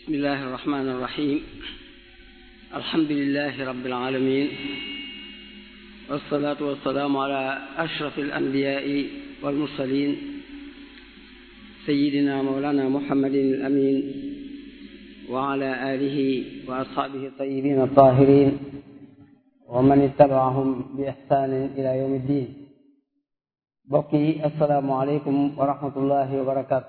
bismillahi irrahmani irrahim alhamdulilahi rabbil alamin wassalatu wassalaamu ala ashraf alanbiyaai walmursalin sayidina mawlana muhammadin alamin wa ala alihi wa ashaabihi tayyibin atahirin wa man ittabaahum bi ihsanin ila yawmi ddin. mbokk yi assalaamu aleykum wa rahmatullahi wa barakatu.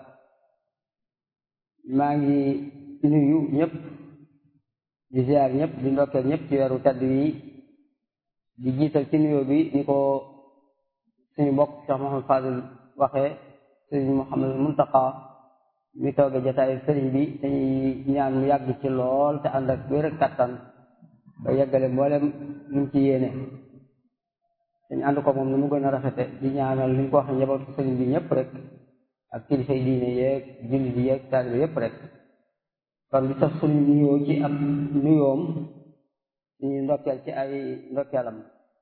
maa ngi nuyu ñëpp di ziar ñëpp di ndokkeel ñëpp ci weeru tedd yi di jiital ci nuyoo bi ni ko suñu mbokk Cheikh Mouhamed Fadil waxee sëriñ Mouhamed Muntaqa mi tooge jataayu sëriñ bi dañuy ñaan mu yàgg ci lool te ànd ak wér ak kattan ba yeggale mboolem luñ ci yéene dañu ànd ko moom ni mu gën a rafete di ñaanal li ñu ko waxee njabootu sëriñ bi ñëpp rek ak kilifay diine yeeg jullit yeeg taalibe yëpp rek. kon di sax suñu nuyoo ci ab nuyoom suñuy ndokkeel ci ay ndokkeelam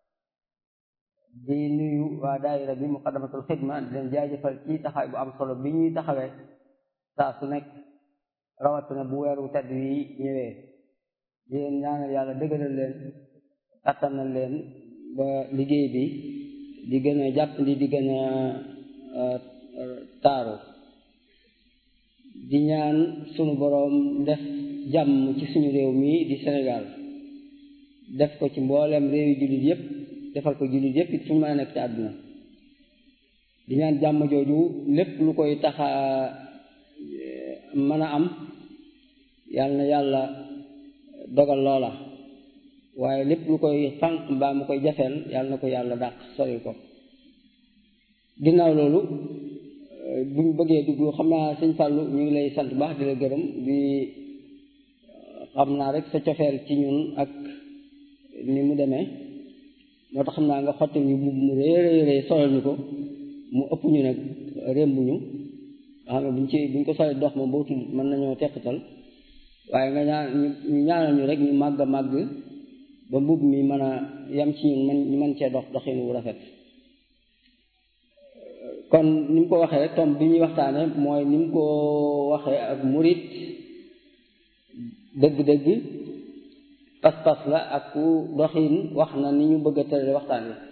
di nuyu waa daayira bi muqaddamatul xidma di leen jaajëfal ci taxawaay bu am solo bi ñuy taxawee saa su nekk rawatina bu weeru tedd yi ñëwee di leen ñaanal yàlla dëgëral leen kattanal leen ba liggéey bi di gën a jàppandi di gën a taaru di ñaan sunu boroom def jàmm ci suñu réew mi di Sénégal def ko ci mboolem réewi jullit yépp defal ko jullit yépp it fu ñu mën a nekk ci àdduna di ñaan jàmm jooju lépp lu koy taxa mën a am yàlla na yàlla dogal loola waaye lépp lu koy fànq mbaa mu koy jafeel yàlla na ko yàlla dàq sori ko. ginnaaw loolu buñ bëggee dugg xam naa sëñ Fallou ñu ngi lay sant baax di la gërëm di xam naa rek sa cofeel ci ñun ak ni mu demee moo tax xam naa nga xotti ñu mbubb mu réy solal ñu ko mu ëpp ñu nag rémbuñu nga xam ne buñ ko solee dox moom boo tudd mën nañoo teqatal waaye nga ñu ñaanal ñu rek ñu màgg a màgg ba mbubb mi mën a yam ci ñun ñu mën cee dox doxin wu rafet. kon ni mu ko waxee rek tom bi ñuy waxtaane mooy ni mu ko waxee ak murit dëgg-dëgg pas-pas la ak ku doxin wax na ni ñu bëgg a tëral waxtaan wi.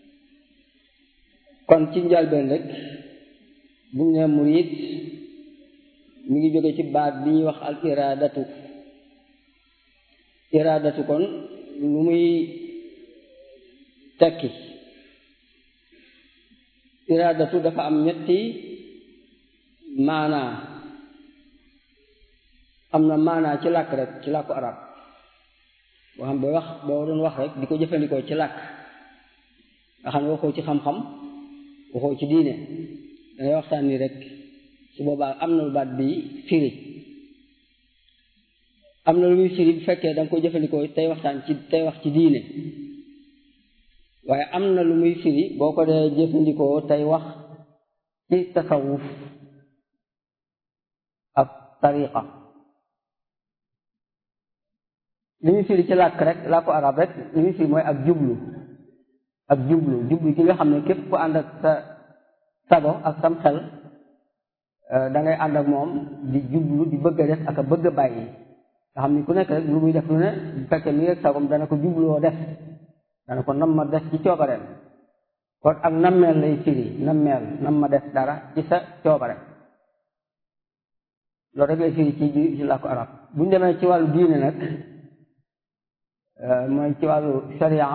kon ci njëlbeen rek bu ñu nee murit mi ngi jóge ci baat bi ñuy wax al iraadatu kon lu muy tekki. iraadatu dafa am ñetti maanaa am na maanaa ci làkk rek ci làkku arab boo xam boo doon wax rek di ko jëfandikoo ci làkk nga xam ne waxoo ci xam-xam waxoo ci diine dangay waxtaan ni rek su boobaa am na lu baat bi firi am na lu muy firi bu fekkee danga ko jëfandikoo tey wax ci diine waaye am na lu muy firi boo ko dee jëfandikoo tey wax ci tasawuf ak tariqa li muy firi ci làkk rek làkku arab rek li muy firi mooy ak jublu gi nga xam ne képp ku ànd ak sa sago ak sam xel da ngay ànd ak moom di jublu di bëgg a def ak a bëgg a bàyyi nga xam ni ku nekk rek lu muy def lu ne bu fekkee mi ngi ak sagom dana ko jubloo def dana ko nam ma def ci coobareem kon ak nammeel lay firi nam ma def dara ci sa coobare loolu rek lay firi ci làkku arab bu ñu demee ci wàllu diine nag mooy ci wàllu sharia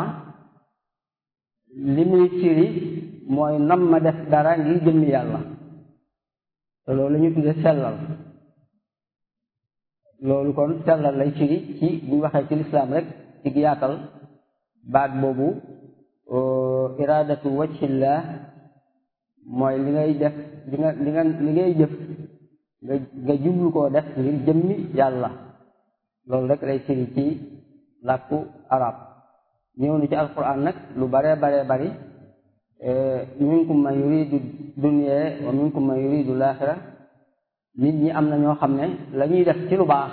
li muy firi mooy nam ma def dara ngir jëmmi yàlla te loolu la ñu tudde sellal loolu kon sellal lay firi ci bu ñu waxee ci lislaam rek ci yaatal baat boobu iraadatu wajhillah mooy li ngay def li ngay jëf nga jublu koo def ngir jëmmi yàlla loolu rek lay firi ci làkku arab ñëw na ci alquran nag lu bare bari minkum man yuridu dunya wa minkum man yuridu laaxira nit ñi am na ñoo xam ne la ñuy def ci lu baax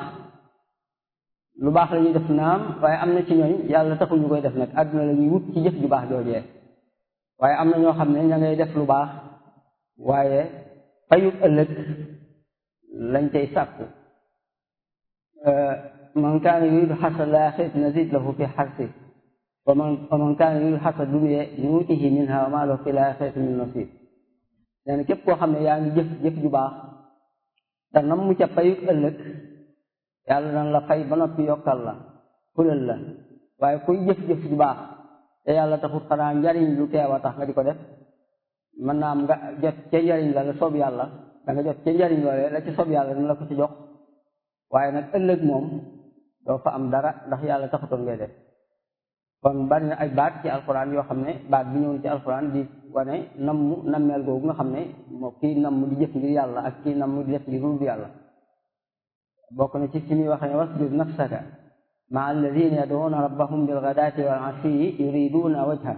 la ñuy def naam waaye am na ci ñooñ yàlla taxul ñu koy def nag àdduna la ñuy wut ci jëf ju baax joojee waaye am na ñoo xam ne ña ngay def lu baax waaye fayut ëllëg lañ cay sàkku man kaana yuriidu harsa l-aaxirati nazid lahu fi harsihi wa man kaana yuriidu harsa dunya nuutihi minhaa wa maa lahu fi l-aaxirati min nasiib. nee na képp koo xam ne yaa ngi jëf ju baax te nam mu ca payu ëllëg yàlla dana la fay ba noppi yokkal la fulal la. waaye kuy jëf-jëf ju baax te yàlla taxut xanaa njariñ lu teew a tax nga di ko def mën naa am nga jot ca njariñ la soob yàlla da nga jot ca njariñ loolee la ci soob yàlla dina la ko ci jox waaye nag ëllëg moom doo fa am dara ndax yàlla taxutoon ngay def. kon bari na ay baat ci alxuraan yoo xam ne baat bi ñëw ci alxuraan di wane nammeel googu nga xam ne moo kii namm di jëf ngir yàlla ak kii namm di def ngir dul yàlla. bokk na ci muy waxe ne wasbir nafsaka ma'a alladhina yad'una rabbahum bil ghadati wal 'ashiyyi yuriduna wajha.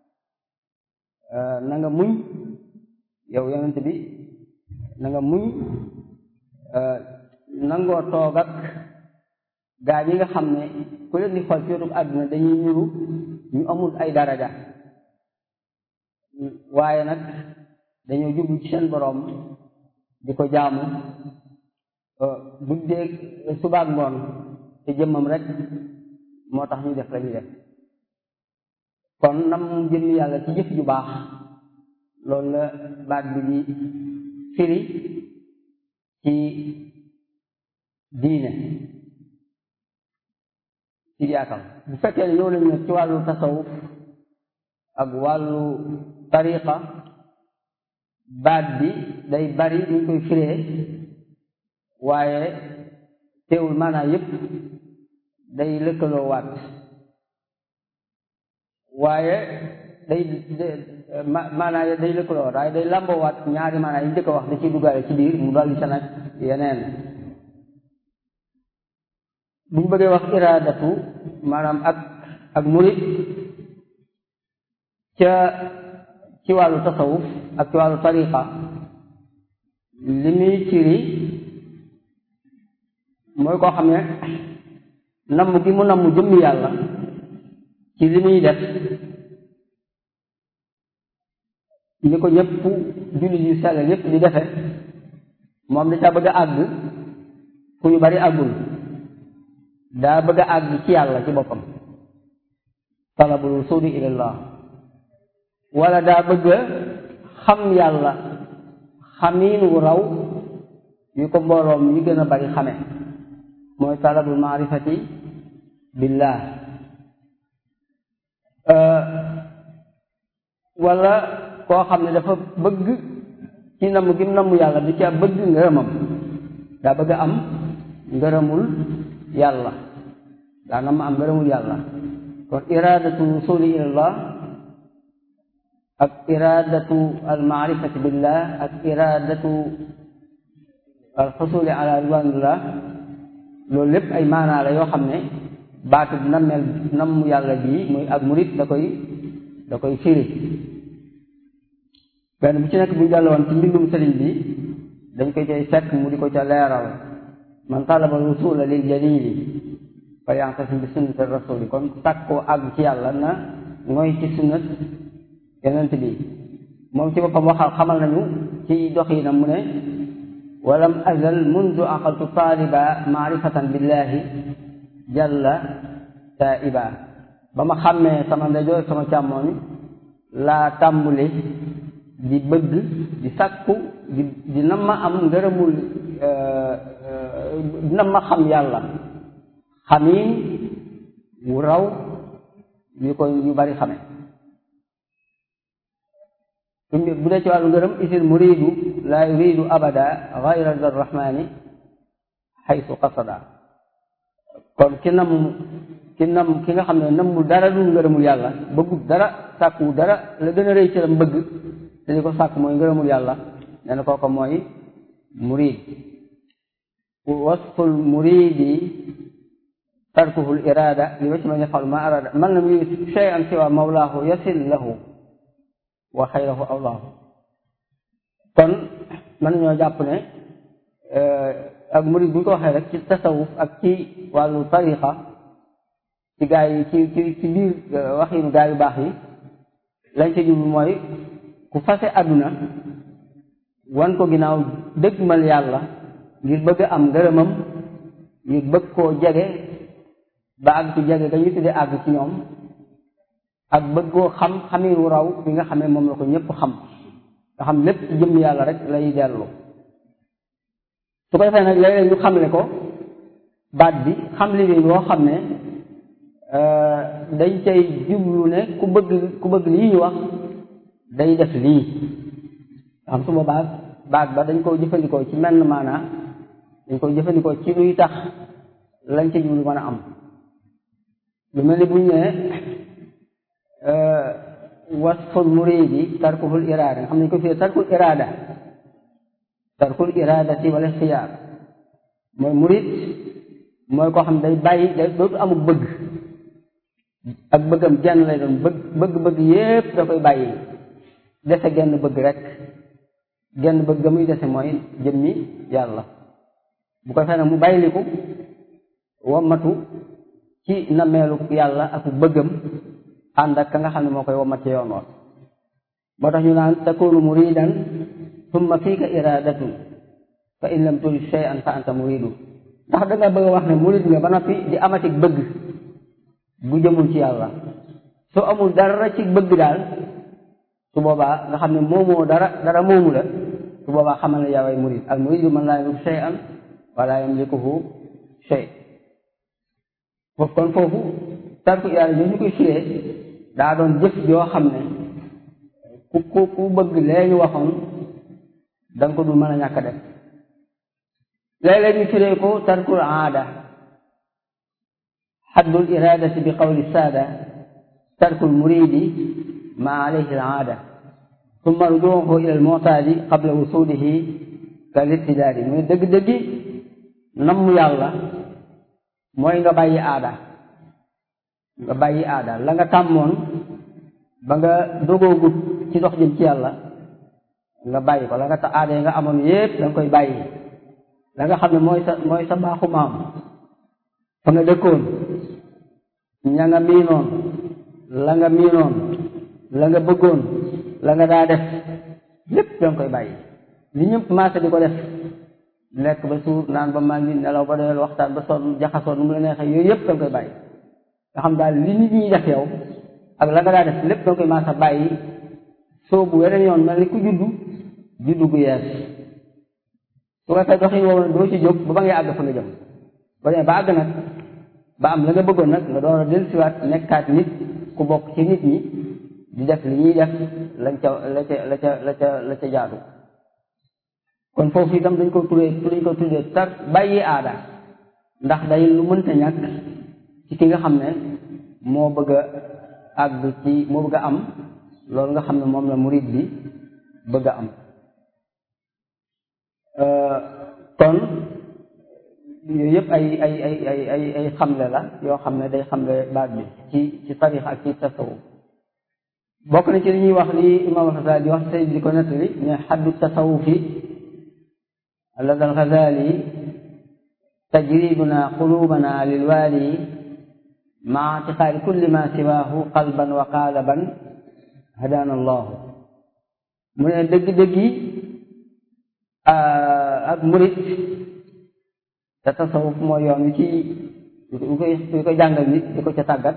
na nga muñ yow yonent bi na nga muñ nangoo toog ak gaa yi nga xam ne ku leen di xool ci wetu àdduna dañuy ñuru ñu amul ay daraja waaye nag dañoo jublu ci seen boroom di ko jaamu guddeeg subaak ngoon te jëmmam rek moo tax ñu def la ñuy def. kon nam jëmm yàlla ci jëf ju baax loolu la baat bi di firi ci diine ci yaatal. bu fekkee ne ñëw nañu nag ci wàllu tasawuf ak wàllu tariqa baat bi day bari ñu koy firee waaye teewul maanaam yépp day lëkkaloo waat waaye maanaam day lëkkaloo waat waaye day lamboo waat ñaari maanaam yi njëkk a wax da ciy duggaale ci biir mu dolli sa nag yeneen. bu ñu bëggee wax iraadatu maanaam ak murid ci wàllu tasawuf ak ci wàllu tariqa li muy ciri mooy koo xam ne namm gi mu namm jëmmi yàlla ci li muy def ni ko ñëpp jullit yu sell ñëpp di defe moom da ca bëgg a àgg ku ñu bari àggul daa bëgg a àgg ci yàlla ci boppam talabul wusuli ilallah wala daa bëgg a xam yàlla xamiin wu raw yu ko mbooloom ñu gën a bari xame mooy talabul maarifati billah wala koo xam ne dafa bëgg ci namm gi mu namm yàlla di ca bëgg ngërëmam daa bëgg a am ngërëmul yàlla daa nam am ngërëmul yàlla. kon iradatu wusuli ilallah ak iradatu al maarifati billah ak iradatu al xusuli ala ridwanillah loolu lépp ay maanaa la yoo xam ne baatu nammeel namm yàlla bii muy ak murit da koy firi. benn bu ci nekk bu ñu jàll woon ci mbindum sëriñ bi dañ koy cay fekk mu di ko ca leeral man talaba wusula lil jalili fa yantasim bi sunnati rasuli kon sàkkoo àgg ci yàlla na mooy ci sunnat yonent bi. moom ci boppam waxal xamal nañu ci doxinam mu ne walam azal mundu aqaltu taaliba maarifatan billahi jalla taiba. ba ma xàmmee sama ndeyjoor sama càmmooñ laa tàmbuli di bëgg di sàkku di nam ma am ngërëmul nam ma xam yàlla xamiin wu raw yu ko ñu bari xame. bu dee ci wàllu ngërëm isil muridu laa yuridu abada gayra dar rahmani xaytu qasada. kon ki nga xam ne nammul dara dul ngërëmul yàlla bëggul dara sàkku dara la gën a rëy ci lam bëgg te li ko sàkk mooy ngërëmul yàlla nee na kooko mooy murid. wasful muridi tarkuhu l irada li wacc man yafal ma arada man lam yurid shay'an siwa mawlaahu yasil lahu wa xayrahu allahu. kon mën nañoo jàpp ne ak murid bu ñu ko waxee rek ci tasawuf ak ci wàllu tariqa ci gaa yi ci biir waxinu gaa yu baax yi lañ ci jublu mooy ku fase àdduna wan ko ginnaaw dëgmal yàlla ngir bëgg am ngërëmam ñu bëgg koo jege ba àgg ci jege ga ñu tuddee àgg ci ñoom ak bëgg koo xam xamin wu raw bi nga xamee moom la ko ñëpp xam nga xam lépp ci jëmm yàlla rek lay dellu. su ko defee nag léeg-léeg ñu xamle ko baat bi xam li bi boo xam ne dañ cay jublu ne ku bëgg lii ñu wax day def lii nga xam su boobaa baat ba dañ koo jëfandikoo ci menn maanaa dañ koy jëfandikoo ci luy tax lañ ca jublu mën a am. lu mel ni buñ ne wasful muridi tarkuhul iraada nga xam ne ñu ko fii tarkul iraadati wal ixtiyaar mooy murid mooy koo xam ne day bàyyi day dootu amul bëgg ak bëggam genn lay doon bëgg yépp da koy bàyyi dese genn bëgg rek genn bëgg ga muy dese mooy jëmmi yàlla. bu ko fee nag mu bàyyiliku wommatu ci nameelu yàlla ak bëggam ànd ak ka nga xam ne moo koy wommat ci yoon woon. moo tax ñu naan takunu muridan summa fiika iradatun fa in lam turid shay'an fa anta muridu ndax da nga bëgg a wax ne murid nga ba noppi di amatik bëgg bu jëmul ci yàlla. soo amul dara ci bëgg daal su boobaa nga xam ne moomoo dara moomu la su boobaa xamal ne yaaway murid al muridu man laa yamliku shay'an wala yamlikuhu shay. foofu kon foofu tarku yàlla ñoo ñu koy firee daa doon jëf joo xam ne ku bëgg lee ñu waxoon danga ko dul mën a ñàkk a def. léeg-léeg ñu firee ko tarkul aada xaddul iradati bi qawli saada tarkul muridi ma alayhi al aada summa rujuuhu ila al mu'taadi qabla wusulihi kal irtidaadi muy dëgg-dëggi namm yàlla mooy nga bàyyi aada la nga tàmmoon ba nga dogoogut ci dox jëm ci yàlla nga bàyyi ko la nga aada yi nga amoon yépp da nga koy bàyyi la nga xam ne mooy sa baaxu maam fa nga dëkkoon ña nga miinoon la nga miinoon la nga bëggoon la nga daa def lépp da nga koy bàyyi li ñëpp maase di ko def lekk ba suur naan ba maa ngi nelaw ba doyal waxtaan ba sonn jaxasoo nu mu la neexee yooyu yëpp da nga koy bàyyi nga xam daal li nit ñi def yow ak la nga daa def lépp da nga koy maasa bàyyi soobu weneen yoon mel ni ku juddu gu yees su ko fee doxin woowu nag doo ci jóg ba ngay àgg fa nga jëm ba demee ba àgg nag ba am la nga bëggoon nag nga door a dellusiwaat nekkaat nit ku bokk ci nit ñi di def li ñuy def la ca jaadu. kon foofu itam dañ ko tuddee tar bàyyi aada ndax day lu mënta ñàkk ci ki nga xam ne moo bëgg a am loolu nga xam ne moom la murid bi bëgg a am. kon yooyu yëpp ay xamle la yoo xam ne day xamle baat bi ci tarix ak ci tasawuf. bokk na ci li ñuy wax li imam al-Ghazali di wax tey di ko nettali ne xaddu tasawufi lada al-Ghazali tajriduna qulubana lilwaali maa itiqaadi kulli ma siwaahu qalban wa qaalaban hadana allahu. mu ne dëgg-dëggi ak murit te tasawuf mooy yoon wi ci wi koy jàngal nit di ko ca tàggat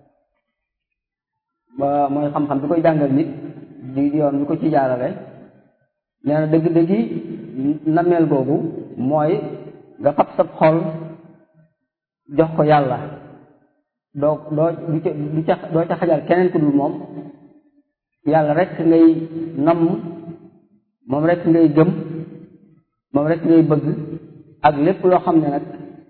mooy xam-xam bi koy jàngal nit di yoon bi ko ci jaarale. nee na dëgg-dëggi nameel googu mooy nga fab sab xol jox ko yàlla doo ca xajal keneen ku dul moom yàlla rek ngay namm moom rek ngay gëm moom rek ngay bëgg ak lépp loo xam ne nag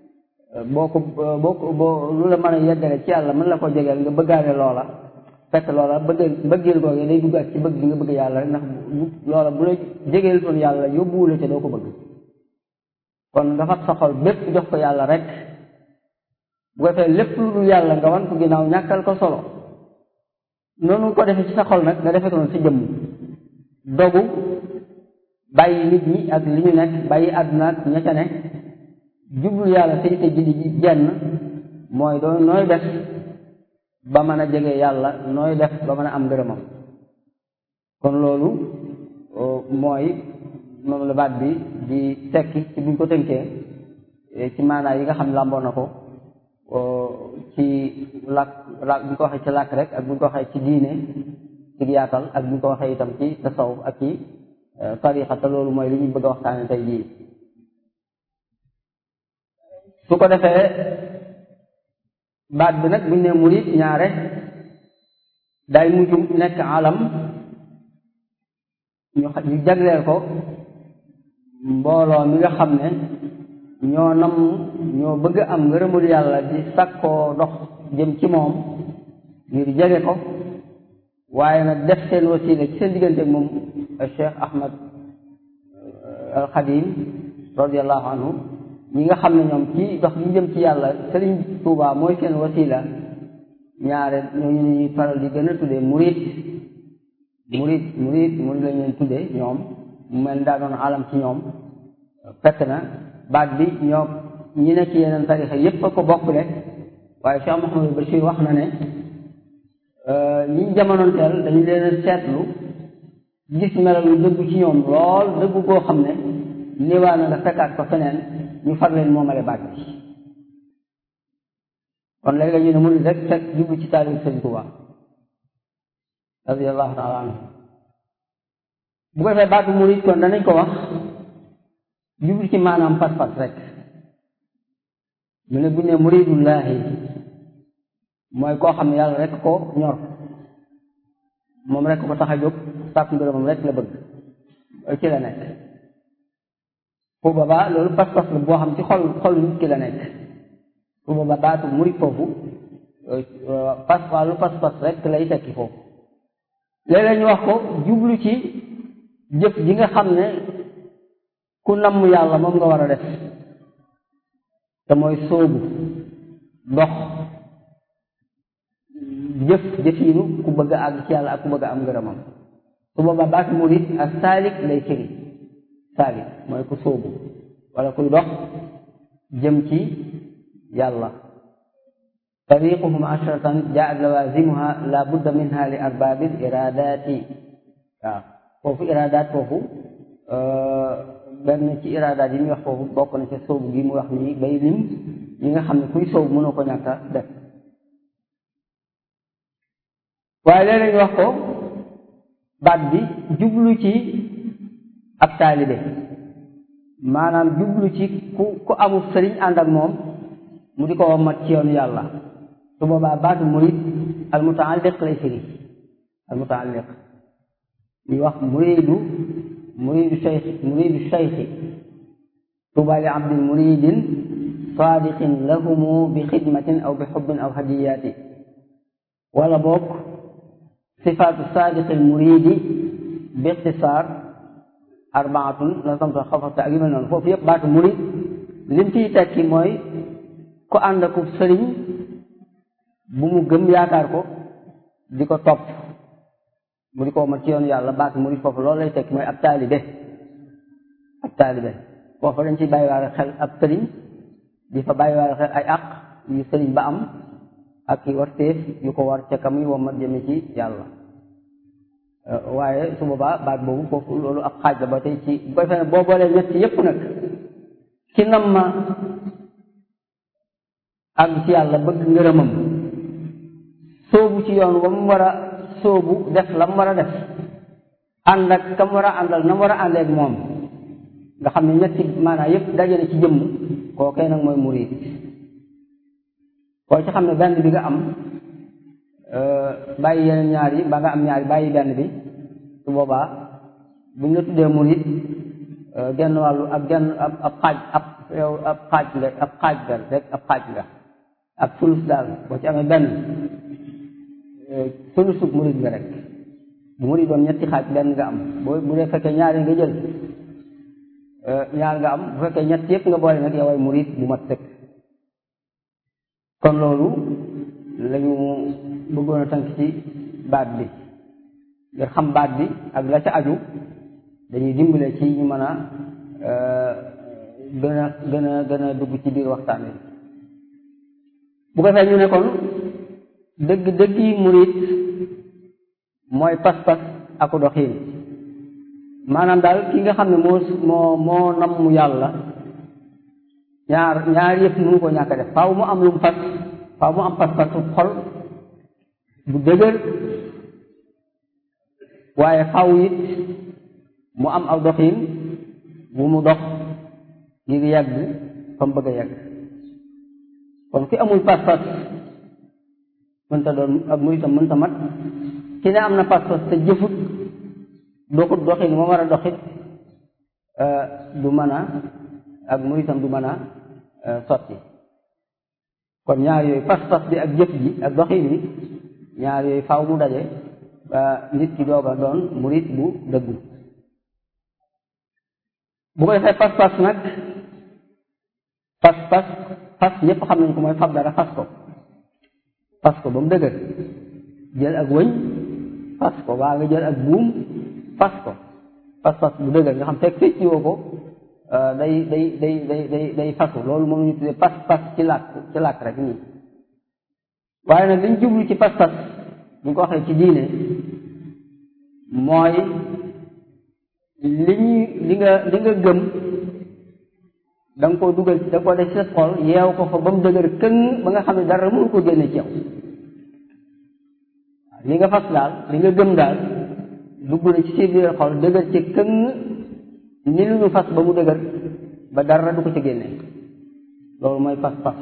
boo lu la mën a yeggale ci yàlla mën la ko jegeel nga bëggaale loola fekk loola bëggeel googu day duggaat ci bëgg bi nga bëgg yàlla rek ndax loola bu la jegeel toon yàlla yóbbuwula ca doo ko bëgg. kon nga fab sa xol bépp jox ko yàlla rek bu ko defee lépp lu dul yàlla nga wan ko ginnaaw ñàkkal ko solo noonu ko defee ci sa xol nag nga defee ko noonu sa jëmm dogu bàyyi nit ñi ak li ñu nekk bàyyi àdduna ak ña ca ne jublu yàlla say te ji di jenn mooy doon nooy def ba mën a jege yàlla nooy def ba mën a am ngërëmam. kon loolu mooy moom la baat bi di tekki ci buñ ko tënkee ci maanaa yi nga xam ne làmboo na ko ci làkk bu ñu ko waxee ci làkk rek ak bu ñu ko waxee ci diine ci yaatal ak bu ñu ko waxee itam ci tasawuf ak ci tariqa te loolu mooy li ñu bëgg a waxtaane tey jii su ko defee baat bi nag buñ ne murid ñaare day mujj nekk alam ñu jagleel ko mbooloo mi nga xam ne ñoo bëgg am ngërëmul yàlla di sakkoo dox jëm ci moom ngir jege ko waaye nag def seen wasiila ci seen diggante ak moom Cheikh Ahmad al Xadim radiyallahu anhu ñi nga xam ne ñoom ci dox ñu jëm ci yàlla Sëriñ Tuubaa mooy seen wasiila ñaare ñooñu ñuy faral di gën a tuddee murid lañ leen tuddee ñoom mu mel daa doon alam ci ñoom fekk na baat bi ñoo ñi ne ci yeneen tarixa yépp a ko bokkule waaye Cheikh Mouhamadou Bachir wax na ne ñi jamonoonteel dañu leen seetlu gis melal lu dëggu ci ñoom lool dëggu koo xam ne néewaa na nga fekkaat ko feneen ñu far leen moomale baat bi kon léegi la ñu ne murid rek fekk jublu ci taalibu Sëriñ Tuubaa radiyallahu taala anhu bu ko defee baatu murid kon danañ ko wax jublu ci maanaam pas-pas rek mu ne bu ne muridullahi mooy koo xam ne yàlla rek ko ñor moom rek ko tax a jóg sàkku ngërëmam rek la bëgg ci la nekk pour boobaa loolu pas-pas la boo xam ci xol nit ki la nekk pour boobaa baatu murid foofu pas-pas rek lay tekki foofu léeg-léeg ñu wax ko jublu ci jëf ji nga xam ne ku namm yàlla moom nga war a def te mooy sóobu dox jëfiinu ku bëgg a àgg ci yàlla ak ku bëgg a am ngërëmam su boobaa baatu murid ak saalik lay firi saalik mooy ku sóobu wala kuy dox jëm ci yàlla tariquhum ashratan jaat lawazimuha la budda minha li arbaabil iradati waaw foofu iradaat foofu benn ci iradaat yi muy wax foofu bokk na ca sóobu gi mu wax nii bay lim yi nga xam ne kuy sóobu mënoo ko ñàkk a def waaye léeg-léeg ñu wax ko baat bi jublu ci ab taalibe maanaam jublu ci ku amul sëriñ ànd ak moom mu di ko wommat ci yoonu yàlla su boobaa baatu murid al mutaalliq lay firi al mutaalliq ñuy wax muridu shaykhi tuuba li abdin muridin saadiqin lahumu bi xidmatin aw bi xubbin aw hadiyaati wala boog sifaatu saadiqil muridi bi ixtisaar arbaatun la samta xafasta ak yu mel noonu foofu yëpp baatu murid lim ciy tekki mooy ku ànd ak sëriñ bu mu gëm yaakaar ko di ko topp mu di ko ma ci yoon yàlla baatu murid foofu loolu lay tekki mooy ab taalibe foofu dañ ciy bàyyiwaale xel ab sëriñ di fa bàyyiwaale xel ay àq yu sëriñ ba am ak i warteef yu ko war ca ka muy womat jëme ci yàlla waaye su boobaa baat boobu foofu loolu ab xaaj la ba tey ci bu ko defee boo boolee ñett yépp nag ci nam ma àgg ci yàlla bëgg ngërëmam sóobu ci yoon wa mu war a sóobu def la mu war a def ànd ak ka mu war a àndal na mu war a àndeek moom nga xam ne ñetti maanaam yépp dajale ci jëmm kookee nag mooy murid koo ci xam ne benn bi nga am bàyyi yeneen ñaar yi ba nga am ñaar yi bàyyi benn bi su boobaa buñ la tuddee murid genn wàllu ak genn ab xaaj nga ak sulus daal boo ci amee benn sulusub murid nga rek bu murid doon ñetti xaaj benn nga am bu dee fekkee ñaari nga jël ñaar nga am bu fekkee ñett yëpp nga boole nag yow ay murid bu mat sëkk kon loolu lañu bëggoon a tënk ci baat bi ngir xam baat bi ak la ca aju dañuy dimbale ci ñu mën a gën a dugg ci biir waxtaan wi bu ko fee ñu ne kon dëgg yi murid mooy pas-pas aku doxiin maanaam daal ki nga xam ne moo namm yàlla ñaar yëpp mënu ko ñàkk a def faaw mu am lu mu fas faaw mu am pas-pasu xol bu dëgër waaye faaw it mu am aw doxin bu mu dox ngir yàgg fa mu bëgg a yàgg kon ki amul pas-pas mënta doon ak muritam mënta mat ki ne am na pas-pas te jëfut doxut doxin moo war a doxit du mën a ak muritam du mën a sotti kon ñaar yooyu pas-pas bi ak jëf ji ak doxin bi ñaar yooyu faaw mu daje nit ki doog a doon murit bu dëggu bu ko defee pas-pas nag pas-pas fas ñëpp xam nañ ko mooy fab dara fas ko ba mu dëgër jël ak wëñ fas ko waa nga jël ak buum fas ko pas-pas bu dëgër nga xam fekk fecc woo ko day fasu loolu moom ñu tuddee pas-pas ci làkk rek nii waaye nag liñ jublu ci pas-pas bu ko waxee ci diine mooy li nga gëm da nga koo dugal da ko def ci sa xol yeew ko fa ba mu dëgër këng ba nga xam ne dara mënu ko génne ci yow li nga fas daal li nga gëm daal dugg na ci sa biir xol dëgër ci këng ni lu ñu fas ba mu dëgër ba dara du ko ci génne loolu mooy pas-pas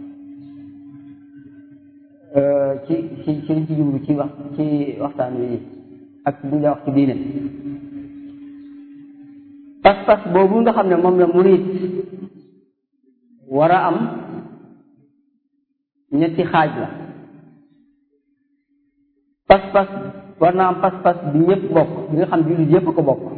ci liñ ci jublu ci waxtaan wi ak bu ñu wax ci diine pas-pas boobu nga xam ne moom la murid war a am ñetti xaaj la pas-pas war na am pas-pas bi ñëpp bokk bi nga xam jullit yëpp ko bokk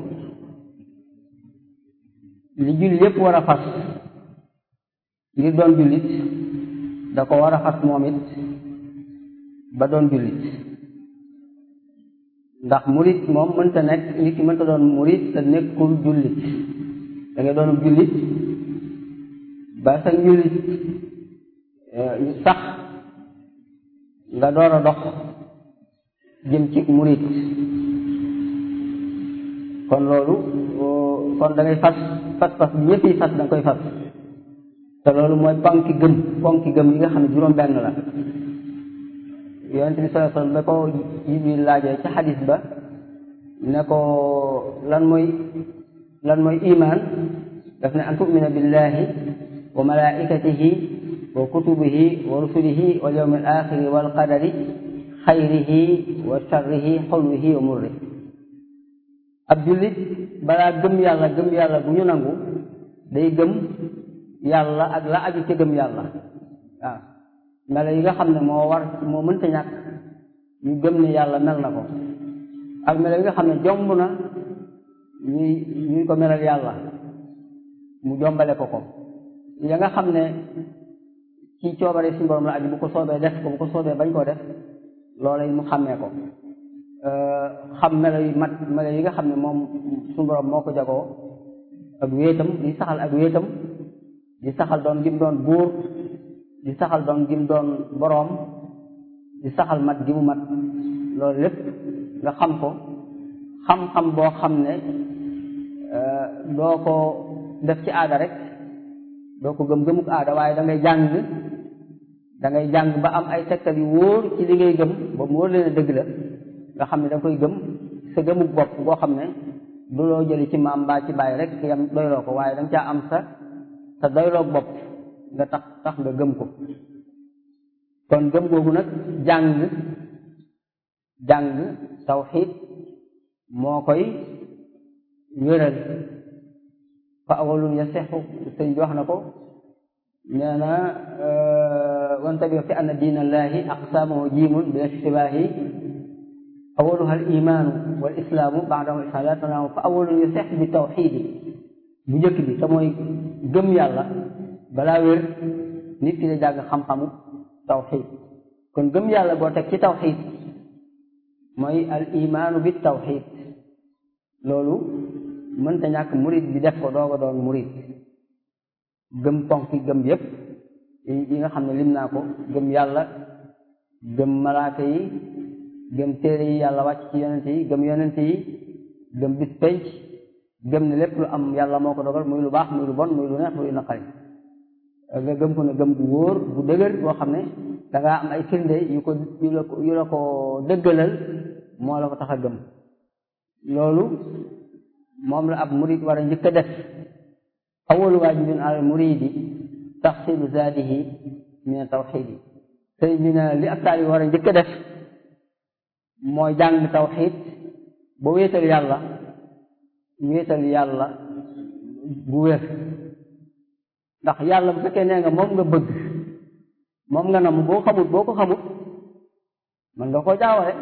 li jullit yëpp war a fas ngir doon jullit da ko war a fas moom it ba doon jullit ndax murit moom mënta nekk nit ki mënta doon murit te nekkul jullit da ngay doon jullit ba sa jullit sax nga door a dox jëm ci murit kon loolu kon da ngay fas bi ñëpp yi fas da nga koy fas te loolu mooy ponki gëm yi nga xam ne juróom-benn la yonent bi sallallahu alayhi wasallam da ko Jibril laajee ca xadis ba ne ko lan mooy iman daf ne an tu'mina billahi wa malaikatihi wa kutubihi wa rusulihi wal yawmil axiri wal qadari xayrihi wa sharrihi xulwihi wa murrihi ab jullit balaa gëm yàlla bu ñu nangu day gëm yàlla ak la aju ca gëm yàlla waaw melo yi nga xam ne moo mënta ñàkk ñu gëm ne yàlla mel na ko ak melo yi nga xam ne jomb na ñuy ko melal yàlla mu jombale ko ya nga xam ne ci coobare suñu borom la aju bu ko soobee def ko bu ko soobee bañ koo def loola mu xàmmee ko xam melo yi nga xam ne moom suñu borom moo ko jagoo ak wéetam di saxal ak wéetam di saxal doon gim doon buur di saxal doon gim doon boroom di saxal mat gi mu mat loolu lépp nga xam ko xam-xam boo xam ne doo ko def ci aada rek doo ko gëm-gëmuk aada waaye da ngay jàng ba am ay tegtal yu wóor ci li ngay gëm ba mu wóor leen a dëgg la nga xam ne da koy gëm sa gëmuk bopp boo xam ne du loo jëli ci maam mbaa ci bàyyi rek yam doyloo ko waaye da nga caa am sa doyloog bopp nga tax nga gëm ko kon gëm googu nag jàng tawxiid moo koy wéral fa awalun yasixu sëñ bi wax na ko nee na wantabi fi anna diina allahi aqsamahu jiimun bil ishtibaahi awaluha al imaanu wal islaamu baadahu al ihsaan la tanaamu fa awalun yasixu bi tawxiidi bu njëkk bi te mooy gëm yàlla balaa wér nit ki da jàng xam-xamu tawxiid kon gëm yàlla boo teg ci tawxiid mooy al imaanu bi tawxiid loolu mënta ñàkk murid bi def ko doog a doon murid gëm ponki gëm yépp yi nga xam ne lim naa ko gëm yàlla gëm malaaka yi gëm téere yi yàlla wàcc ci yonent yi gëm yonent yi gëm bis penc gëm ne lépp lu am yàlla moo ko dogal muy lu baax muy lu bon muy lu neex muy lu naqari nga gëm ko ne gëm bu wóor bu dëgër boo xam ne dangaa am ay firnde yu la ko dëggalal moo la ko tax a gëm. loolu moom la ab murid war a njëkk a def. awwalu waajibin al muridi taxsilu zaadihi min tawxiidi. sëriñ bi ne li ab taalibe war a njëkk a def mooy jàng tawxiid ba wéetal yàlla bu wér. ndax yàlla bu fekkee nee nga moom nga bëgg moom nga nam boo ko xamut man nga koo jaawale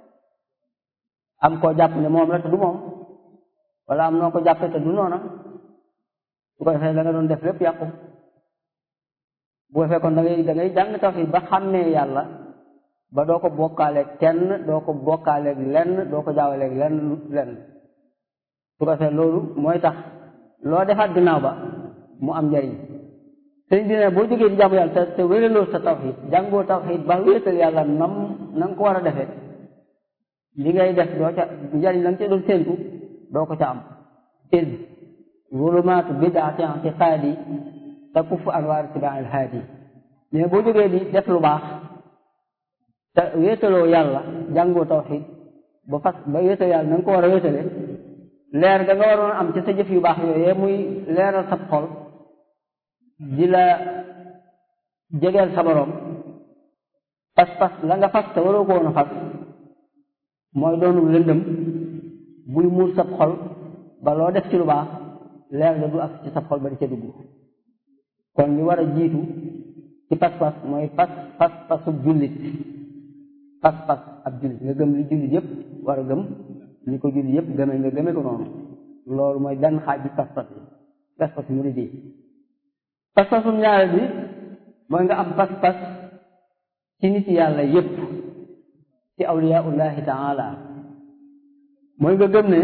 am koo jàpp ne moom la te du moom, wala am noo ko jàppe te du noona. su ko defee la nga doon def lépp yàqu. bu ko fekkoon da ngay jàng tawxiid ba xàmmee yàlla ba doo ko bokkaaleeg kenn, doo ko bokkaaleeg lenn, doo ko jaawaleeg lenn. su ko defee loolu mooy tax loo defaat ginnaaw ba mu am njariñ. sëriñ bi ne boo jógee di jaamu yàlla te wéraloo sa tawxiid, jàngoo tawxiid ba wéetal yàlla na nga ko war a defee, li ngay def doo ca njariñ la nga ca doon séentu doo ko ca am. id zulumaatu bidaati i'tiqaadi takuffu anwaar ittibaa'il haadi. mais boo jógee di def lu baax te wéetaloo yàlla, jàngoo tawxiid ba wéetal yàlla na nga ko war a wéetale, leer da nga waroon am ci sa jëf yu baax yooyee muy leeral sab xol di la jegeel sa borom. pas la nga fas te waroo ko woon a fas mooy doonu lëndëm buy muur sab xol ba loo def ci lu baax leer nga du ak ci sab xol ba di ca dugg. kon li war a jiitu ci pas-pas mooy pasub jullit. pas ab jullit nga gëm li jullit yépp war a gëm, ni ko jullit yépp gëme nga gëme ko noonu. loolu mooy benn xaaj bi pas-pas murid yi. pas-pasum ñaareel bi mooy nga am pas-pas ci nit yàlla yépp, ci awliyaullahi taala. mooy nga gëm ne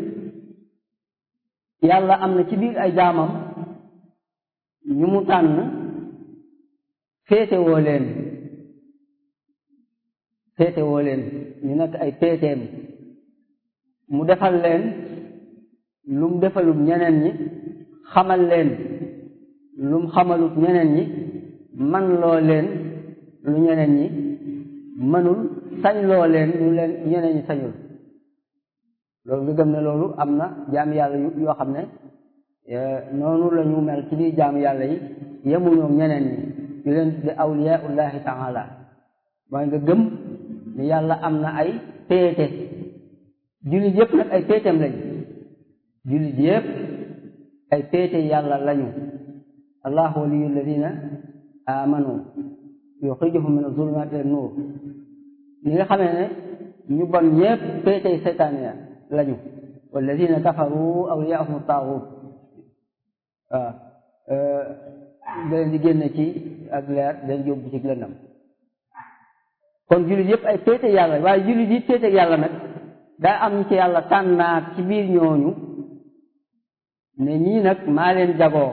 yàlla am na ci biir ay jaamam ñu mu tànn féetewoo leen ñu nekk ay péeteem, mu defal leen lu mu defalul ñeneen ñi, xamal leen lu mu xamalut ñeneen ñi, man loo leen lu ñeneen ñi mënul, sañ loo leen lu leen ñeneen ñi sañul. loolu nga gëm ne loolu am na jaam yàlla yoo xam ne noonu la ñu mel ci biir jaam yàlla yi, yemuñoo ñeneen ñi, ñu leen di awliyaullahi taala. mooy nga gëm ni yàlla am na ay péete. jullit yépp nag ay péeteem lañu. jullit yépp ay péete yàlla lañu. allahu waliyyu alladina amanu yuxrijuhum min az-zulumaati ila an-nuur. ni nga xamee ne ñu bon ñépp péetey seytaane lañu. walladina kafaru awliyaahum at-taaxuut. waaw da leen di génne ci ak leer da leen yóbbu ci lëndam. kon jullit yépp ay péete yàlla, waaye jullit yi péete yàlla nag daa am ñu ci yàlla tànnaat ci biir ñooñu ne ñii nag maa leen jagoo,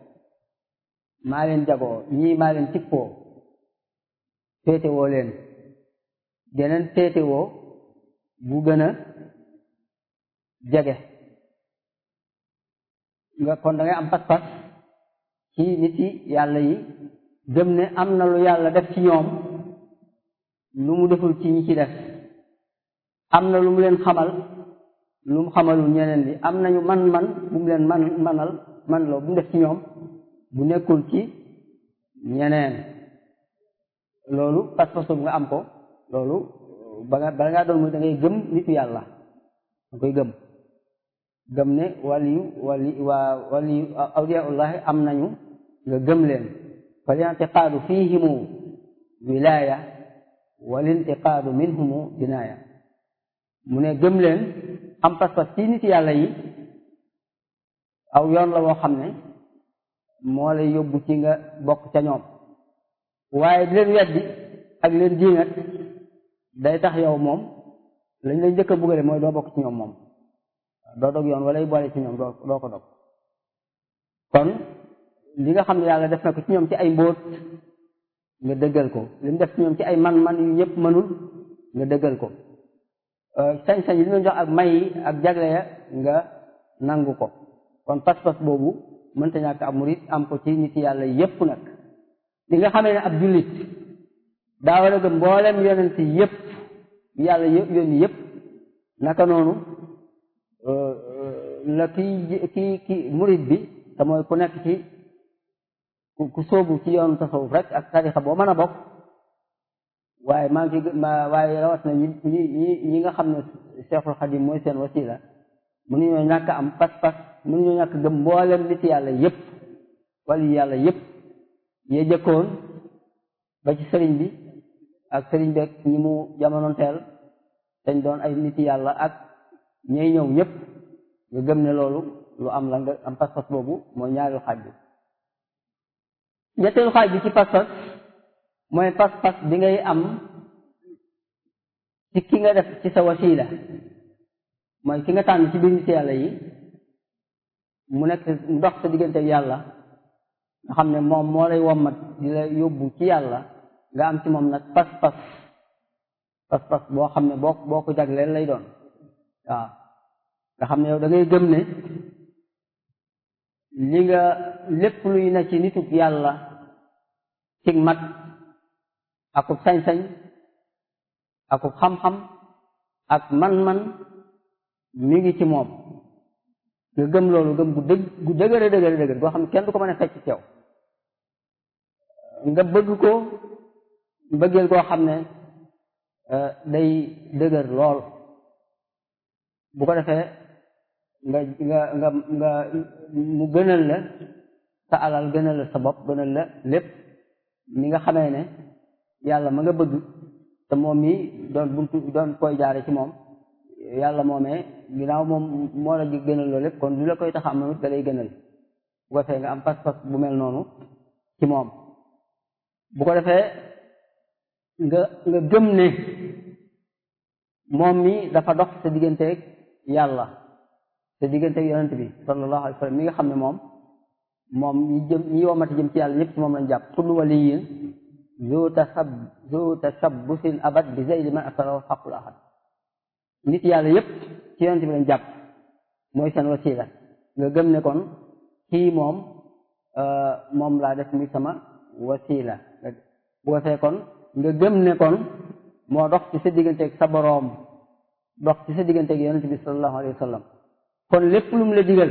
ñii maa leen tippoo, péete woo leen geneen péete woo bu gën a jege. nga kon da ngay am pas-pas ci nit yi yàlla yi, gëm ne am na lu yàlla def ci ñoom lu mu deful ci ñi ci def, am na lu mu leen xamal lu mu xamalul ñeneen li, am nañu man bu mu leen man loo bu mu def ci ñoom bu nekkul ci ñeneen. loolu pas-pas bu nga am ko, loolu bala ngaa doon muy da ngay gëm nitu yàlla, da koy gëm ne waliyu awliyaullahi am nañu, nga gëm leen. fal intiqaadu fihimu wilaaya wal intiqaadu minhumu dinaaya. mu ne gëm leen, am pas-pas ci nit yàlla yi aw yoon la woo xam ne moo lay yóbbu ci nga bokk ca ñoom, waaye di leen weddi ak leen diingat day tax yow moom lañ lay njëkk a bugale mooy doo bokk ci ñoom moom, doo dog yoon wala boole ci ñoom doo ko dog. kon li nga xam ne yàlla def na ko ci ñoom ci ay mbóot nga dëggal ko, li mu def ci ñoom ci ay man-man yu ñëpp mënul nga dëggal ko, sañ-sañ yi li ñu jox ak may yi ak jagle ya nga nangu ko. kon pas-pas boobu mënta ñàkk am murit am ko ci nit yàlla yépp nag. li nga xamee ne ab jullit daa war a gëm mboolem yonent yépp yàlla yónni yépp naka noonu la ki murid bi te mooy ku nekk ci ku sóobu ci yoonu tasawuf rek ak tarixa boo mën a bokk waaye waaye rawat na ñi nga xam ne Cheikhul Khadim mooy seen wasila mënuñoo ñàkk am pas-pas mënuñoo ñàkk gëm mboolem nit yàlla yépp wala yàlla yépp yee jëkkoon ba ci sëriñ bi ak sëriñ beeg ñi mu jamonoonteel dañ doon ay nit yàlla ak ñay ñëw ñépp nga gëm ne loolu lu am la nga am pas-pas boobu mooy ñaareelu xaaj bi. ñetteelu xaaj bi ci pas-pas mooy pas-pas bi ngay am ci ki nga def ci sa wasila mooy ki nga tànn ci biir nit yàlla yi mu nekk ndox sa diggante ak yàlla nga xam ne moom moo lay wommat di la yóbbu ci yàlla nga am ci moom nag pas-pas boo xam ne boo ko jagleel lay doon waaw nga xam ne yow da ngay gëm ne li nga lépp luy na ci nituk yàlla ci mat akub sañ-sañ akub xam-xam ak man-man mi ngi ci moom nga gëm loolu gëm gu dëgër boo xam ne kenn du ko mën a fecc ci yow nga bëgg ko mbëggeel koo xam ne day dëgër lool bu ko defee nga mu gënal la sa alal gënal la sa bopp gënal la lépp ni nga xamee ne yàlla ma nga bëgg te moom mi doon koy jaare ci moom yàlla moomee ginnaaw moom moo la gënal loolu lépp kon lu la koy tax am it da lay gënal bu ko defee nga am pas-pas bu mel noonu ci moom bu ko defee nga gëm ne moom mi dafa dox sa digganteeg yàlla sa digganteeg yonent bi sallallahu alayhi wa sallam mi nga xam ne moom ñi womati jëm ci yàlla ñëpp ci moom lañ jàpp kullu waliyin zu tashabbusin abad bi zayli man asarahu xaqul ahad nit yàlla yëpp ci yonent bi lañ jàpp mooy seen wasila nga gëm ne kon kii moom laa def muy sama wasila bu ko fee kon nga gëm ne kon moo dox ci sa digganteeg sa boroom dox ci sa digganteeg yonent bi sallallahu alayhi wa sallam kon lépp lu mu la digal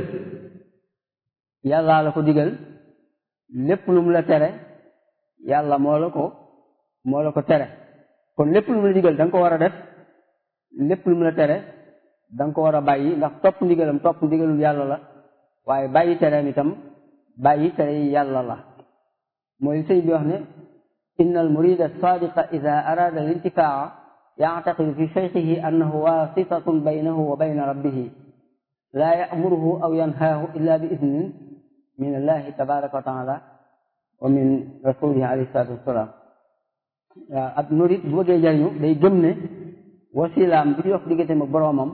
yàllaa la ko digal lépp lu mu la tere yàlla moo la ko tere kon lépp lu mu la digal da nga ko war a def lépp lu mu la tere da nga ko war a bàyyi ndax topp ndigalul yàlla la waaye bàyyi tereem itam bàyyi tere yàlla la mooy sëñ bi wax ne inna al murida sadiqa ida arada al intifaa yactaqidu fi cheikhihi annahu wasitatun baynahu wa bayna rabbihi laa yamuruhu aw yanhaahu illa bi idnin min allahi tabaraka wa taala wa min rasulihi alayhi salatu wassalam waaw ab murid bu bëggee jariñu day gëm ne wasilaam bi dox digganteem ak boroomam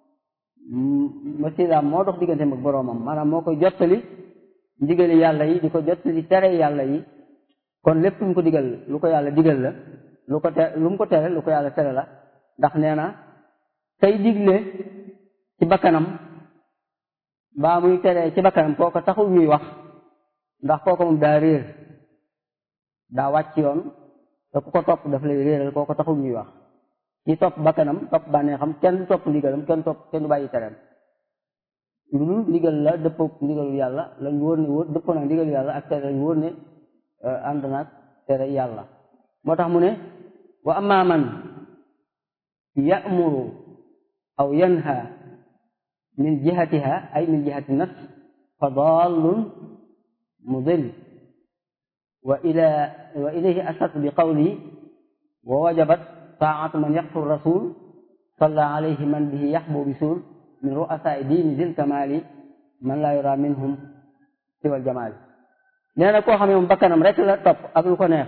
wasilaam moo dox digganteem ak boroomam maanaam moo koy jottali ndigali yàlla yi di ko jottali tere yàlla yi kon lépp lu mu ko digal lu ko yàlla digal la lu mu ko tere lu ko yàlla tere la ndax nee na tey digle ci bakkanam mbaa muy tere ci bakkanam kooko taxul ñuy wax ndax kooko moom daa réer daa wàcc yoon te ku ko topp daf lay réeral kooko taxul ñuy wax ci topp bakkanam topp bànneexam kenn du topp ndigalam kenn du bàyyi tereem lu dul ndigal la dëppoo ndigalu yàlla lañ wóor ne dëppoo nag ndigalu yàlla ak tere lañ wóor ne ànd naag tere yàlla moo tax mu ne wa amma man ya'muru aw yanha min jihatiha ay min jihati nafs fa dallun mudil wa ilayhi ashart bi qawli wa wajabat taa'atu man yaqtu rasul salla alayhi man bihi yaxbu bisul min ru'asa'i diini zil kamali man la yura minhum siwal jamali nee na koo xam ne moom bakkanam rek la topp ak lu ko neex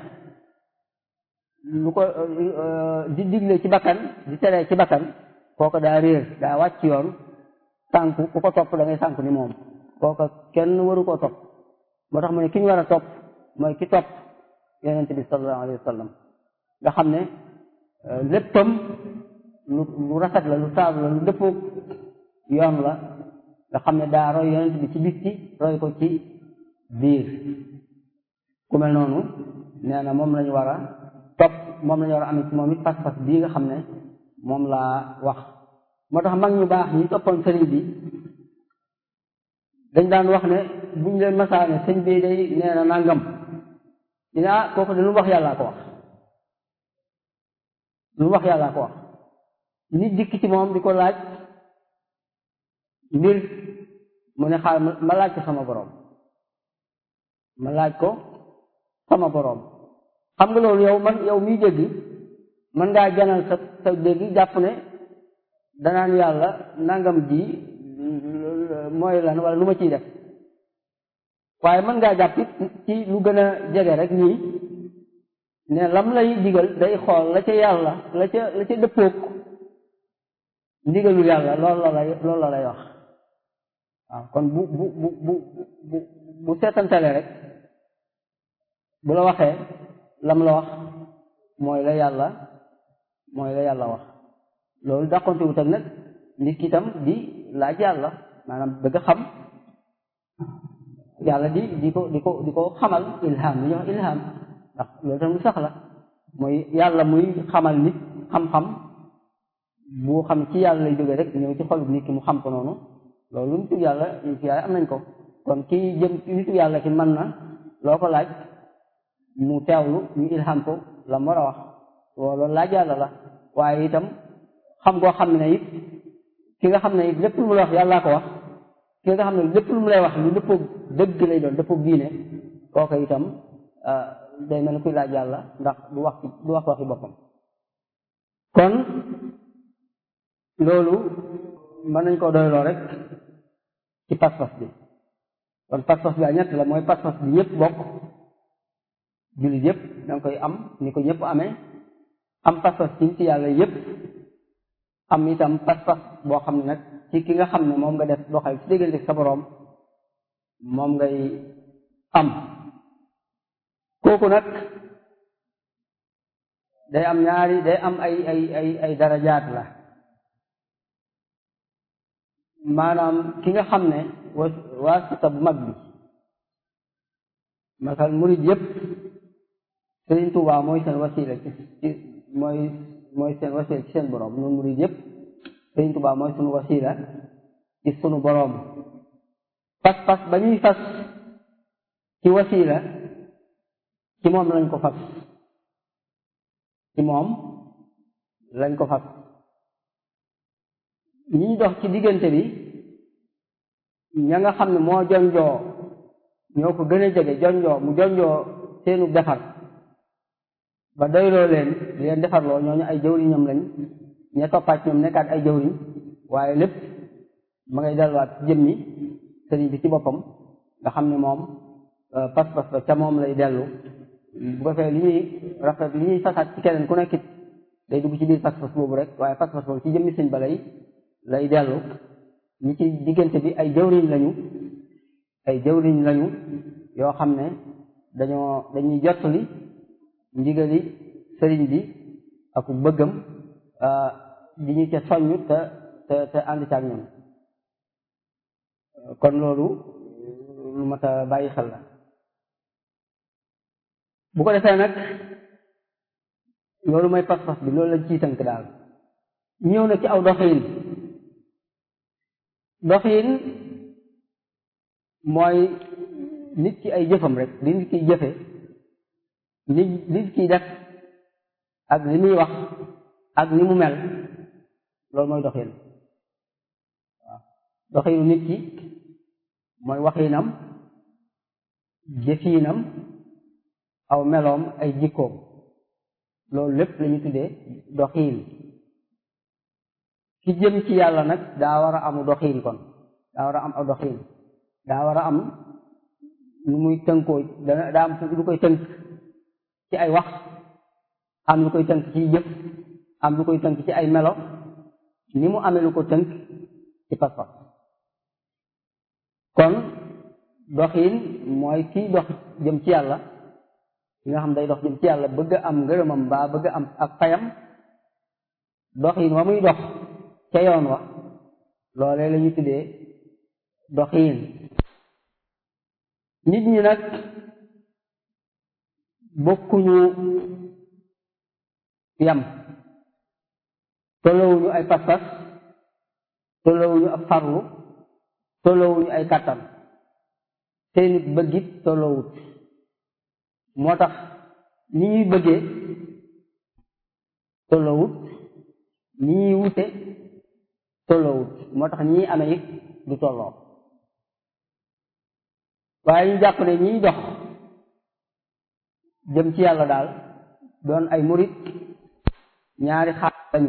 lu ko di digle ci bakkan di tere ci bakkan kooko daa réer daa wàcc yoon sànku ku ko topp da ngay sànku ni moom kooko kenn waru koo topp moo tax mu ne ki ñu war a topp mooy ki topp yonent bi sallallahu alayhi wa sallam nga xam ne léppam lu rafet la lu taaru la lu dëppoog yoon la nga xam ne daa roy yonent bi ci bitti roy ko ci biir ku mel noonu nee na moom lañu war a topp moom lañu war a amee ci moom it pas-pas bii nga xam ne moom laa wax moo tax mag ñu baax ñi toppoon sëriñ bi dañ daan wax ne buñ leen masaane sëñ bi day nee na nangam ñu ne ah kooku de lu mu wax yàllaa ko wax lu mu wax yàllaa ko wax nit dikk ci moom di ko laaj mbir mu ne xaar ma laaj ko sama boroom ma laaj ko sama boroom xam nga loolu yow miy dégg mën ngaa janal sa dégg jàpp ne danaan yàlla nangam ji mooy lan wala lu ma ciy def waaye mën ngaa jàpp it ci lu gën a jege rek nii ne lam lay digal day xool la ca yàlla la ca dëppook ndigalul yàlla loolu la lay wax waaw kon bu seetantale rek bu la waxee lam la wax mooy la yàlla wax loolu dàqonte wut ak nag nit ki itam di laaj yàlla maanaam bëgg a xam yàlla di ko xamal ilham li ñuy wax ilham ndax loolu tam lu sax la mooy yàlla muy xamal nit xam-xam bu xam ci yàlla lay jógee rek ñëw ci xolub nit ki mu xam ko noonu loolu nitu yàlla am nañ ko kon kii jëm nitu yàlla ki mën na loo ko laaj mu teewlu ñu ilham ko la mu war a wax loolu laaj yàlla la waaye itam xam goo xam ne it ki nga xam ne it lépp lu mu la wax yàllaa ko wax ki nga xam ne lépp lu mu lay wax lu dëppoo dëgg lay doon dëppoo diine kooku itam day mel ni kuy laaj yàlla ndax du wax waxi boppam kon loolu mën nañ koo doyloo rek ci pas-pas bi kon pas-pas bi ñett la mooy pas-pas bi ñëpp bokk jullit yëpp da nga koy am ni ko ñëpp amee am pas-pas ci yàlla yëpp am itam pas-pas boo xam ne nag ci ki nga xam ne moom nga def doxal ci diggante sa boroom moom ngay am kooku nag day am ay darajaat la maanaam ki nga xam ne waasita bu mag bi masal murid yëpp Sëriñ Tuubaa mooy seen wasila mooy seen wasila ci seen boroom noonu murid yëpp Sëriñ Tuubaa mooy sunu wasila ci sunu boroom pas-pas ba ñuy fas ci wasila ci moom lañ ko fas ci moom lañ ko fas ñi dox ci diggante bi ña nga xam ne moo jonjoo ñoo ko gën a jege jonjoo mu jonjoo seenu defar ba doyloo leen di leen defarloo ñooñu ay jëwriñam lañ ña toppaat ñoom nekkaat ay jëwriñ waaye lépp ma ngay delluwaat ci jëmmi sëriñ bi ci boppam nga xam ne moom pas-pas ba ca moom lay dellu bu ko fee li ñuy fasaat ci keneen ku nekkit day dugg ci biir pas-pas boobu rek waaye pas-pas boobu ci jëmmi sëñ ba lay dellu ñi ci diggante bi ay jëwriñ lañu yoo xam ne dañuy jottali ndigali sëriñ bi ak bëggam di ñu ca soññ te ànd ca ak ñoom kon loolu lu mat a bàyyi xel la bu ko defee nag loolu mooy pas-pas bi loolu lañ ciy tënk daal ñëw na ci aw doxiin mooy nit ki ay jëfam rek li nit kiy jëfe nit kiy def ak li muy wax ak ni mu mel loolu mooy doxiin waaw doxiinu nit ki mooy waxiinam jëfiinam aw meloom ay jikkoom loolu lépp la ñu tuddee doxiin ki jëm ci yàlla nag daa war a amu doxiin kon daa war a am aw doxiin daa war a am lu muy tënkoo daa am lu koy tënk ci ay wax am lu koy tënk ci jëf am lu koy tënk ci ay melo ni mu amee lu ko tënk ci pas-pas kon doxiin mooy kiy dox jëm ci yàlla ki nga xam day dox jëm ci yàlla bëgg am ngërëmam mbaa bëgg am ak fayam doxiin wa muy dox ca yoon wa loolee la ñu tuddee doxiin nit ñi nag bokkuñu yam, tolloowuñu ay pas-pas, tolloowuñu ab farlu, tolloowuñu ay kàttan, seeni bëggit tolloowut. moo tax ni ñuy bëggee tolloowut, ni ñuy wute tolloowut, moo tax ñi amee it du tolloo. waaye ñu jàpp ne ñiy dox jëm ci yàlla daal doon ay murit ñaari xaaj lañu,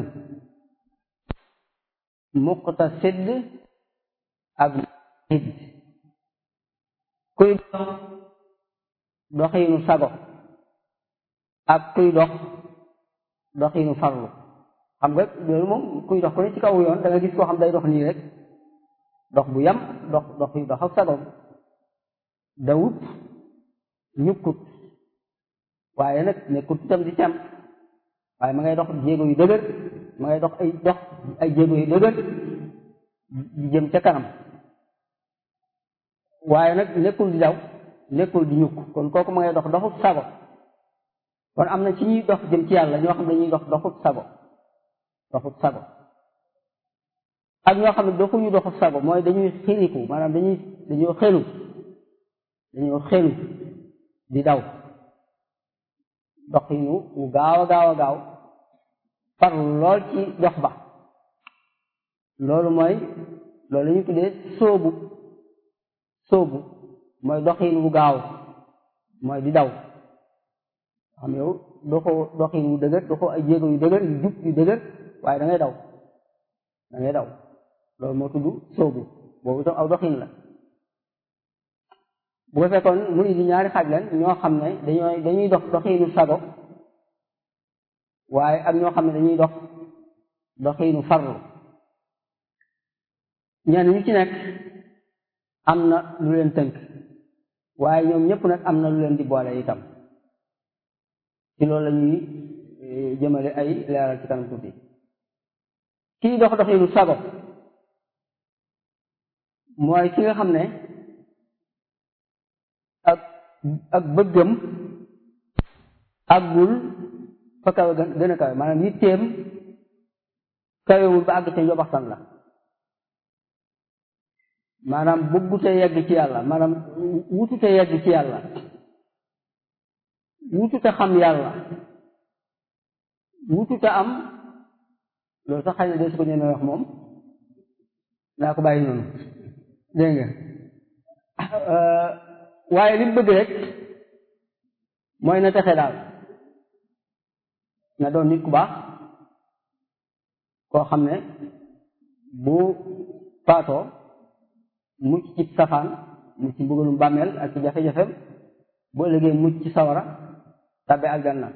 muqtasid ak muqtasid. kuy dox doxiinu sago ak kuy dox doxiinu farlu. xam nga loolu moom kuy dox ku ne ci kaw yoon da nga gis koo xam day dox nii rek, dox bu yam, dox ak sagoom, dawut ñukkut, waaye nag nekkut itam di cam, waaye ma ngay dox jéego yu dëgër, ma ngay dox ay jéego yu dëgër di jëm ca kanam, waaye nag nekkul di daw, nekkul di ñukk. kon kooku ma ngay dox doxut sago. kon am na ci ñuy dox jëm ci yàlla ñoo xam ne dañuy dox doxut sago, ak ñoo xam ne doxuñu doxut sago, mooy dañuy xiriku, maanaam dañoo xelu di daw dox yu wu gaaw a gaaw farlu lool ci dox ba. loolu la ñu tuddee sóobu mooy doxin wu gaaw, mooy di daw. xam yow doxoo doxin wu dëgër, doxoo ay jéego yu dëgër yu jub yu dëgër, waaye da ngay daw loolu moo tudd sóobu. boobu itam aw doxin la. bu ko fekkoon murid yi ñaari xaaj lañ, ñoo xam ne dañuy dox doxiinu sago, waaye ak ñoo xam ne dañuy dox doxiinu farlu. ñenn ñu ci nekk am na lu leen tënk, waaye ñoom ñëpp nag am na lu leen di boole itam. ci loolu la ñuy jëmale ay leeral ci kanam tuuti. kii dox doxiinu sago mooy ki nga xam ne ak bëggam àggul fa kawe gën a kawe, maanaam yitteem kawewul ba àgg ca njobaxtan la. maanaam bëggute yegg ci yàlla, maanaam wutute yegg ci yàlla, wutute xam yàlla, wutute am. loolu sax xëy na dee su ko ñemee wax moom naa ko bàyyi noonu, dégg nga. waaye li mu bëgg rek mooy na texe daal, na doon nit ku baax koo xam ne bu faatoo mucc ci safaan, mucc ci mbugalum bàmmeel ak ci jafe-jafem, boo ëllëgee mucc ci sawara, tàbbi aljanna.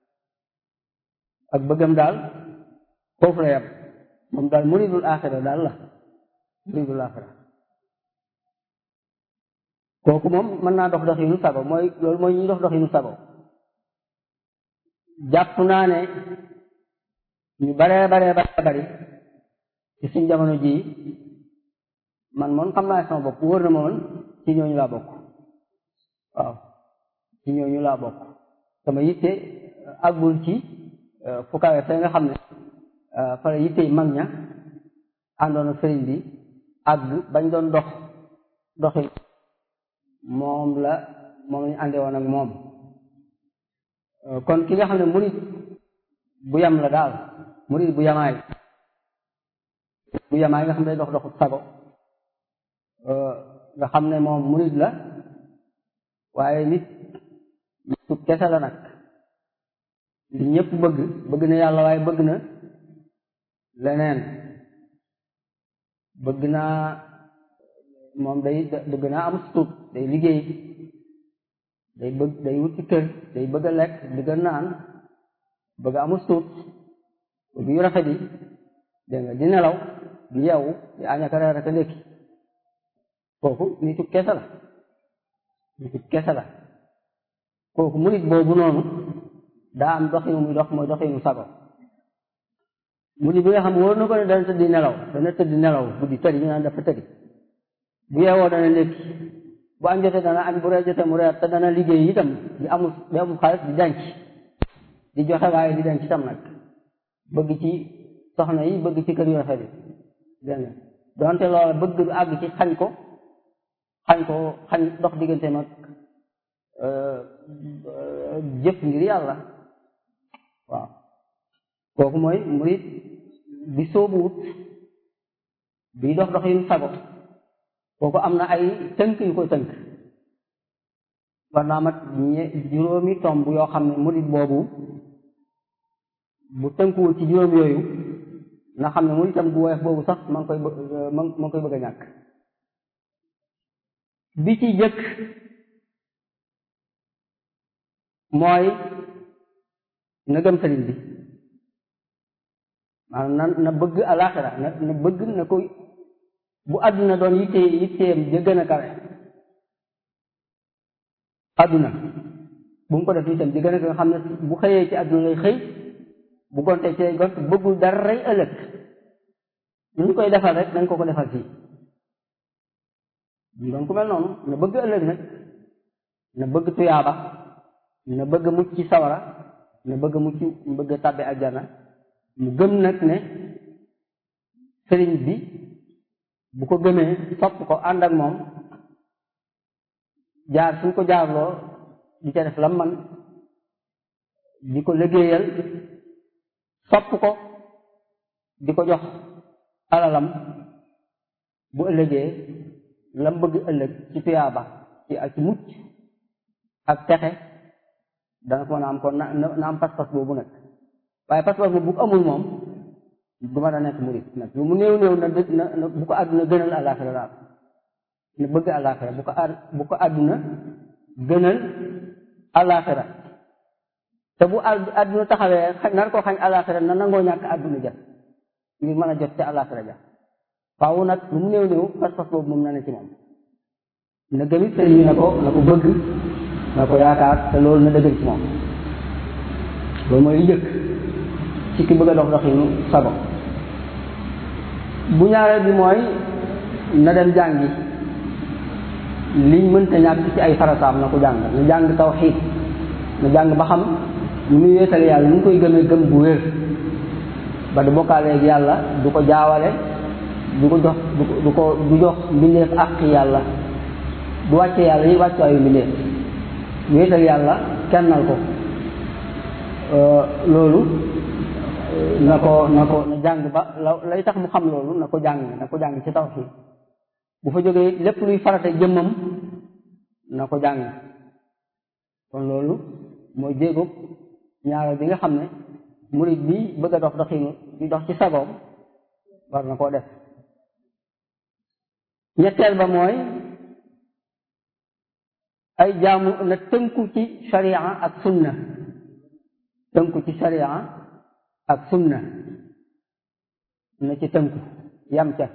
ak bëggam daal foofu la yam, moom daal muridul aaxira daal la, muridul aaxira. kooku moom mën naa dox doxinu sago, loolu mooy ñuy dox doxinu sago. jàpp naa ne ñu bari ci suñ jamono ji, man moom xam naa sama bopp, wóor na ma man ci ñooñu laa bokk. waaw ci ñooñu laa bokk. sama yitte àggul ci fu kawe fee nga xam ne fa la yitte mag ña àndoon ak sëriñ bi àgg bañ doon doxi moom lañu àndee woon ak moom. kon ki nga xam ne murid bu yam la daal, murid bu yamaay nga xam ne day dox doxu sago, nga xam ne moom murid la, waaye nit su kese la nag. li ñëpp bëgg na yàlla, waaye bëgg na leneen, bëgg naa moom bëgg naa am suut, day liggéey, day wuti kër, day bëgg a lekk, bëgg a naan, bëgg a amu suut, bëgg yu rafet yi, dégg nga, di nelaw, di yeewu, di añ ak reer ak a ndékki. kooku nitu kese la, kooku murit boobu noonu daa am doxinu muy dox, mooy doxinu sago. murit bi nga xam wóor na ko ne dana tëdd nelaw guddi tëddi, ñu naan dafa tëddi, bu yeewoo dana ndékki, bu añ jotee dana añ, bu reer jotee mu reer, te dana liggéey itam di amul xaalis di denc, di joxe waaye di denc itam nag, bëgg ci soxna yi, bëgg ci kër yu rafet yi dégg nga donte loola bëgg du àgg ci xañ dox diggante mag jëf ngir yàlla. waaw kooku mooy murid bi soobuwut bi dox yu sago, kooku am na ay tënk yu ko tënk. war naa mat juróomi tomb yoo xam ne murid boobu bu tënkuwul ci juróom yooyu na xam ne muridam bu woyof boobu sax ma ngi koy bëgg a ñàkk. bi ci jëkk mooy na gëm sëriñ bi, maanaam na bëgg alaxira, na bëgg na koy bu àdduna doon yitteem ja gën a kawe, àdduna bu mu ko def itam di gën a nga xam ne bu xëyee ci àdduna lay xëy, bu gontee ci lay gont, bëggul dara rey ëllëg, lu ñu koy defal rek nañ ko defal fii. doon ku mel noonu na bëgg ëllëg nag, na bëgg tuyaaba, na bëgg mucc ci sawara, na bëgg mucc bëgg tàbbi aljana. mu gëm nag ne sëriñ bi bu ko gëmee sopp ko ànd ak moom jaar suñ ko jaarloo di ca def lam man, di ko liggéeyal, sopp ko, di ko jox alalam, bu ëllëgee lam bëgg ëllëg ci tuyaaba ci mucc ak texe dana ko mën a am. kon na am pas-pas boobu nag, waaye pas-pas boobu bu ko amul moom du mën a nekk murid nag. lu mu néew na bu ko àdduna gënal àllaaxira daal, na bëgg àllaaxira, bu ko àdduna gënal àllaaxira, te bu àdduna taxawee nar koo xañ àllaaxira na nangoo ñàkk àdduna ja ngir mën a jot ci àllaaxira ja. faaw nag lu mu néew pas-pas boobu moom na ne ci moom, na gëmit sëriñ bi na ko bëgg, na ko yaakaar, te loolu na dëggal ci moom. loolu mooy li jëkk ci ki bëgg a dox doxinu sago. bu ñaareel bi mooy na dem jàngi liñ mënta ñàkk ci ay farataam, na ko jàng, na jàng tawxiid, na jàng ba xam ñu muy wéetal yàlla, ñu koy gëmee gëm bu wér ba du bokkaaleeg yàlla, du ko jaawale, du jox mbindeef àq yàlla, du wàcce yàlla yi wàccu ayu mbindeef, wéetal yàlla kennal ko. loolu na jàng ba lay tax mu xam loolu na ko jàng ci tawxiid. bu fa jógee lépp luy farate jëmmam na ko jàng. kon loolu mooy jéego ñaareel bi nga xam ne murid bi bëgg a dox doxinu di dox ci sagoom war na koo def. ñetteel ba mooy ay jaamu na tënku ci sharia ak sunna, tënku ci sharia ak sunna na ci tënku yam ca.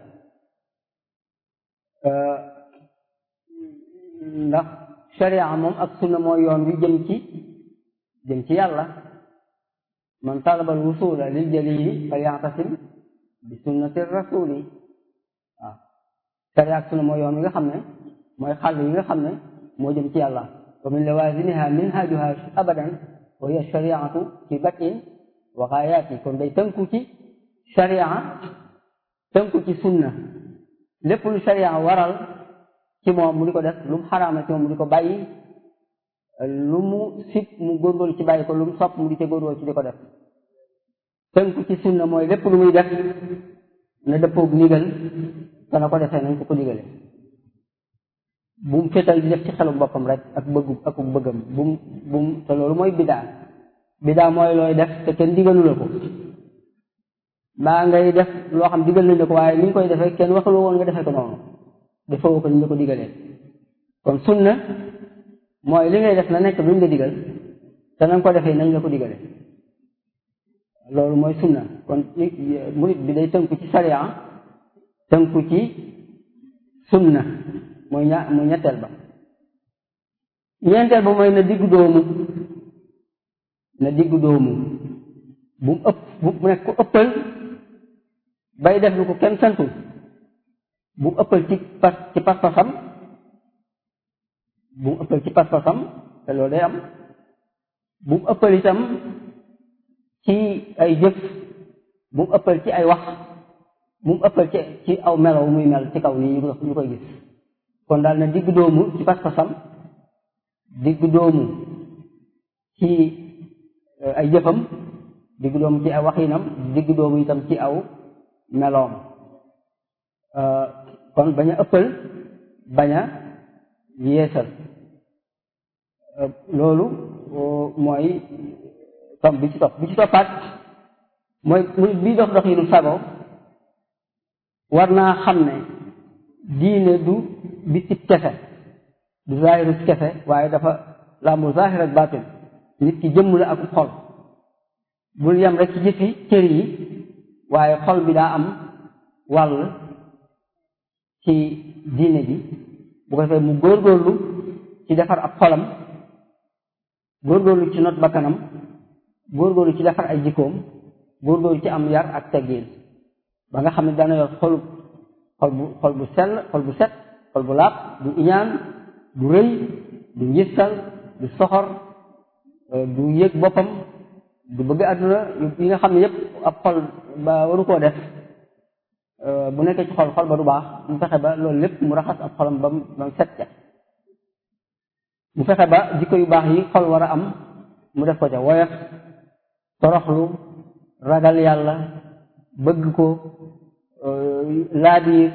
ndax sharia moom ak sunna mooy yoon wi jëm ci yàlla. man talaba al-wusula lil jalili falya'tasim bi sunnati rasuli. waaw sharia ak sunna mooy yoon wi nga xam ne mooy xàll yi nga xam ne moo jëm ci yàlla. wa min lawazimiha minhajuha abadan wa hiya shari'atu fi bad'in wa ghayati. kon day tënku ci sharia, tënku ci sunna, lépp lu sharia waral ci moom mu di ko def, lu mu xaraama ci moom mu di ko bàyyi, lu mu sib mu góorgóorlu ci bàyyi ko, lu mu sopp mu di ci góorgóorlu ci di ko def. tënku ci sunna mooy lépp lu muy def na dëppoog ndigal, te na ko defee nañ ko digale. bu mu féetal di def ci xelu boppam rek ak bëggam bu mu te loolu mooy bidaa mooy looy def te kenn digalu la ko, maa ngay def loo xam digal nañ la ko waaye ni nga koy defee kenn waxaloo woon nga defee ko noonu, defoo ko ni la ko digalee. kon sunna mooy li ngay def na nekk luñ la digal te na nga ko defee nañ la ko digalee, loolu mooy sunna. kon murid bi day tënku ci sharia, tënku ci sunna, mooy ñetteel ba. ñeenteel ba mooy na diggu doomu bu mu ëpp, bu mu nekk ko ëppal bay def lu ko kenn santul, bu mu ëppal ci pas-pasam, bu mu ëppal ci pas-pasam te loolu day am, bu mu ëppal itam ci ay jëf, bu mu ëppal ci ay wax, bu mu ëppal ci aw melaw muy mel ci kaw nii ñu koy gis. kon daal na digg doomu ci pas-pasam, digg doomu ci ay jëfam, digg doomu ci ay waxinam, digg doomu itam ci aw meloom. kon bañ a ëppal, bañ a yeesal. loolu mooy tom bi ci topp. bi ci toppaat mooy bii dox doxinu sago war naa xam ne diine du biti kese, du zaahiru kese, waaye dafa làmbu zaahir ak baatin. nit ki jëmm la ak xol, bul yem rek ci jëfi cër yi, waaye xol bi daa am wàll ci diine bi. bu ko defee mu góorgóorlu ci defar ab xolam, góorgóorlu ci not bakkanam, góorgóorlu ci defar ay jikkoom, góorgóorlu ci am yar ak teggin, ba nga xam ne dana yor xol bu sell, xol bu set, xol bu laab, du iñaan, du rëy, du njistal, du soxor, du yëg boppam, du bëgg àdduna yi nga xam ne yépp ab xol ba waru koo def. bu nekkee ci xol ba du baax, mu fexe ba loolu lépp mu raxas ab xolam ba mu set ca. mu fexe ba jikko yu baax yi xol war a am mu def ko ca: woyof, toroxlu, ragal yàlla, bëgg ko, laabiir,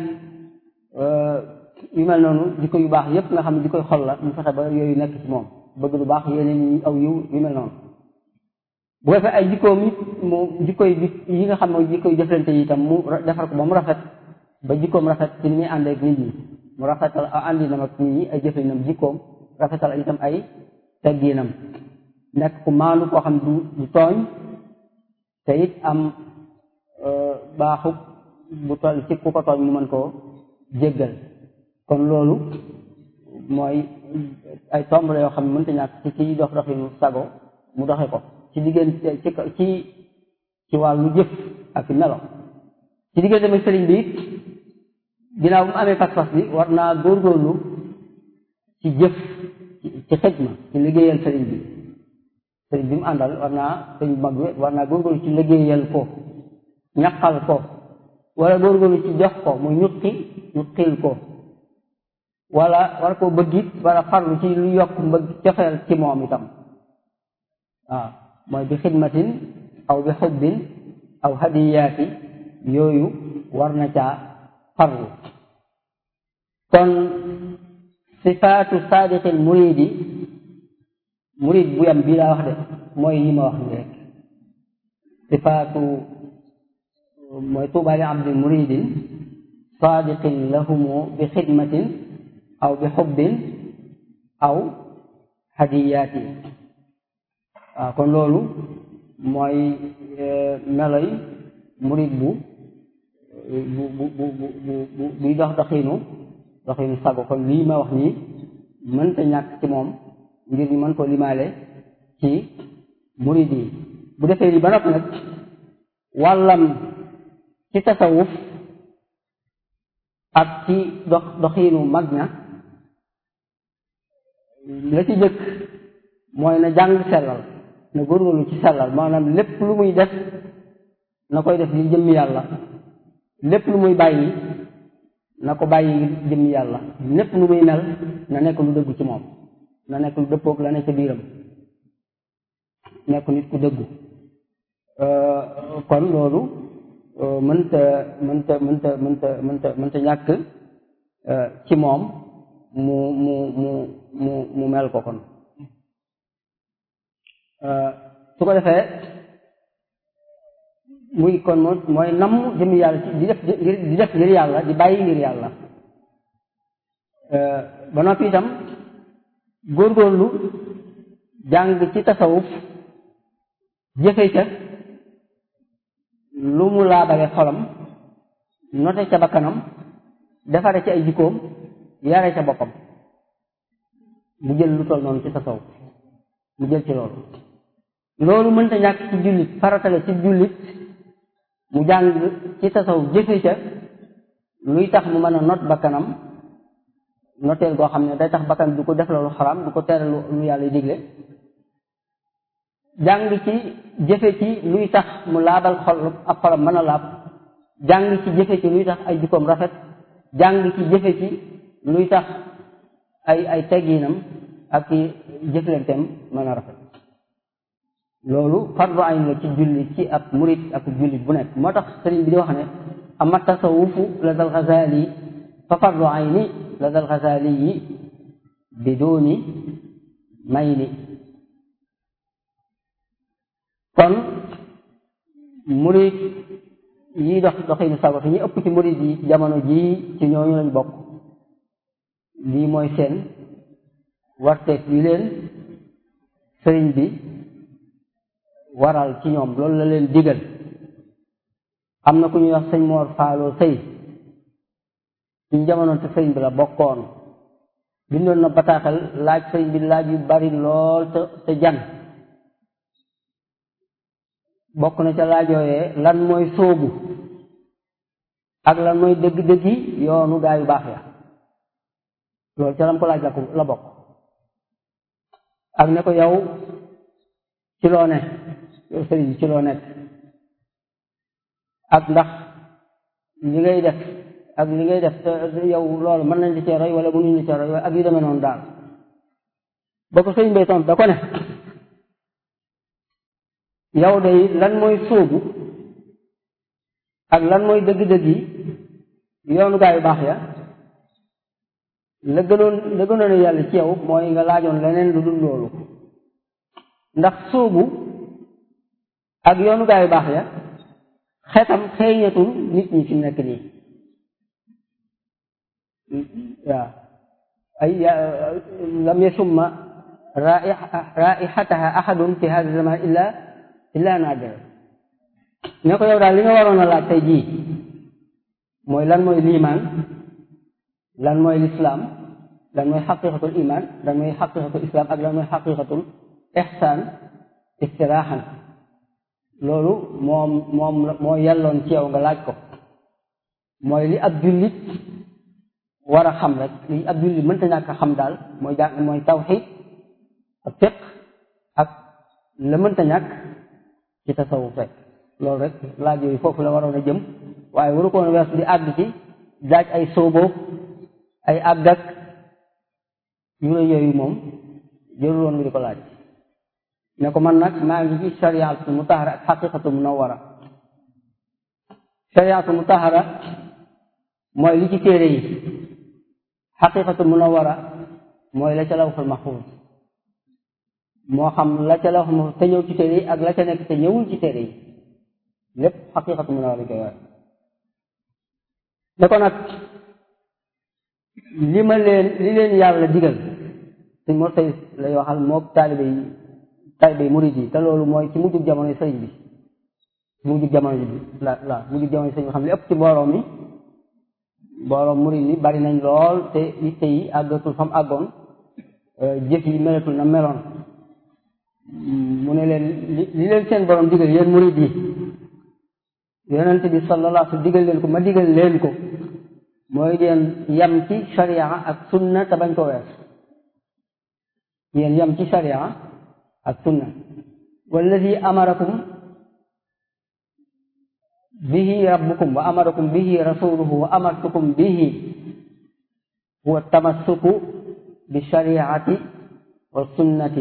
yu mel noonu. jikko yu baax yépp nga xam ne jikkoy xol la, mu fexe ba yooyu nekk ci moom. bëgg lu baax, yéene ñi aw yiw, yu mel noonu. bu defee ay jikkoom it mu jikkoy yi nga xam ne jikkoy jëflante yi itam mu defar ko ba mu rafet, ba jikkoom rafet ci ni muy àndee ak nit ñi. mu rafetal àndinam ak nit ñi, ay jëflinam jikkoom rafetal itam ay tegginam. nekk ku maandu koo xam du tooñ, te it am baaxu bu toll ci ku ko tooñ mu mën koo jéggal. kon loolu mooy ay tomb la yoo xam ne mënta ñàkk ci kiy dox doxinu sago mu doxe ko ci diggante ci wàllu jëf ak melo. ci diggante ma sëriñ bi it ginnaaw bu mu amee pas-pas bi war naa góorgóorlu ci jëf, ci xidma, ci liggéeyal sëriñ bi mu àndal. sëriñ bu mag bi war naa góorgóorlu ci liggéeyal ko, ñaqal ko, wala góorgóorlu ci jox ko, muy ñuqil ko, wala war koo bëgg it, wala farlu ci lu yokk mbëgg cofeel ci moom itam. waaw mooy bi xidmatin aw bi xubbin aw hadiyaati, yooyu war na caa farlu. kon sifaatu saadiqil muridi, murid bu yam bii laa wax de mooy yi ma wax ni rek. sifaatu mooy tuuba li abdin muridin saadiqin lahumu bi xidmatin aw bi xubbin aw hadiyaati. waaw kon loolu mooy meloy murid buy dox doxinu sago. kon lii ma wax nii mënta ñàkk ci moom ngir ñu mën ko limaale ci murid yi. bu defee li ba noppi nag wàllam ci tasawuf ak ci doxinu mag ña, la ci jëkk mooy na jàng sellal, na góorgóorlu ci sellal. maanaam lépp lu muy def na koy def di jëmmi yàlla, lépp lu muy bàyyi na ko bàyyi jëmmi yàlla, lépp lu muy mel na nekk lu dëggu ci moom, na nekk lu dëppoog la nekk ca biiram, nekk nit ku dëggu. kon loolu mënta ñàkk ci moom mu mel ko. kon su ko defee muy kon mooy namm jëmmi yàlla ci di def ngir yàlla, di bàyyi ngir yàlla. ba noppi itam góorgóorlu jàng ci tasawuf, jëfe ca lu mu laabale xolam, note ca bakkanam, defare ci ay jikkoom, yare ca boppam. mu jël lu toll noonu ci tasawuf, mu jël ci loolu mënta ñàkk ci jullit, faratale ci jullit mu jàng ci tasawuf, jëfe ca luy tax mu mën a not bakkanam, noteel goo xam ne day tax bakkan du ko def lu xaraam du ko tere lu yàlla digle jàng ci jëfe ci luy tax mu laabal xol ab xolam mën a laab jàng ci jëfe ci luy tax ay jikkoom rafet jàng ci jëfe ci luy tax ay tegginam ak i jëflanteem mën a rafet loolu fardu ayn la ci jullit ci ab murit ak jullit bu nekk moo tax sëriñ bi di wax ne ama tasawufu la dal Ghazali fa fardu ayni la dal Ghazali yi biduni mayni kon murit yi doxinu sago fi ñu ëpp ci murit yi jamono jii ci ñooñu lañ bokk lii mooy seen warteef yi leen sëriñ bi waral ci ñoom loolu la leen digal am na ku ñuy wax sëñ Mor Faalo Sëy ci jamono te sëriñ bi la bokkoon bindoon na bataaxal laaj sëriñ bi laaj yu bari lool te jan bokk na ca laajooyee lan mooy sóobu ak lan mooy dëgg-dëggi yoonu gaa yu baax ya loolu ca lam ko laaj la bokk ak ne ko yow ci loo ne yow sëriñ bi ci loo nekk ak ndax li ngay def ak li ngay def te yow loolu mën nañ di cee roy wala mënuñ di cee roy ak yu demee noonu daal ba ko sëriñ bay tontu da ko ne yow day lan mooy sóobu ak lan mooy dëgg-dëgg yi yoonu gaa yu baax ya la gënoon yàlla ci yow mooy nga laajoon leneen lu dul loolu ndax sóobu ak yoonu gaa yu baax ya xetam xeeñatul nit ñi fi nekk nii waaw ay lam yasumma raihataha ahadun fi hada zaman illa naadir ne ko yow daal li nga waroon a laaj tey jii mooy lan mooy liimaan lan mooy lislaam lan mooy xaqiqatul iman lan mooy xaqiqatul islam ak lan mooy xaqiqatul ihsaan istiraaxan loolu moo yelloon ci yow nga laaj ko mooy li ab jullit war a xam rek li ab jullit mënta ñàkk a xam daal mooy tawxiid ak fiq ak la mënta ñàkk ci tasawuf rek loolu rek laaj yooyu foofu la waroon a jëm waaye waru ko woon weesu di àgg ci daaj ay sóoboo ay àgg ak yu rëy yooyu moom jërul woon nga di ko laaj ne ko man nag maa ngi ci shariatu mutahara ak xaqiqatu munawara shariatu mutahara mooy li ci téere yi xaqiqatu munawara mooy la ca lawhul mahfuz moo xam la ca lawhul mahfuz te ñëw ci téere yi ak la ca nekk te ñëwul ci téere yi lépp xaqiqatu munawara koy wax ne ko nag li leen yàlla digal suñ moo tey lay waxal mook taalibe yi murid yi te loolu mooy ci mujjug jamono sëriñ bi mujjug jamono bi mujjug jamono sëriñ bi xam li ëpp ci mbooloo murid yi bari nañ lool te yitte yi àggatul fam àggoon jëf yi melatul na meloon mu ne leen li leen seen borom digal yéen murid yi yonent bi sallallahu alayhi wa sallam digal leen ko ma digal leen ko mooy ngeen yam ci sharia ak sunna te bañ ko wees ngeen yam ci sharia ak sunna walladi amarakum bihi rabbukum wa amarakum bihi rasuluhu wa amartukum bihi huwa tamassuku bi shariati wa sunnati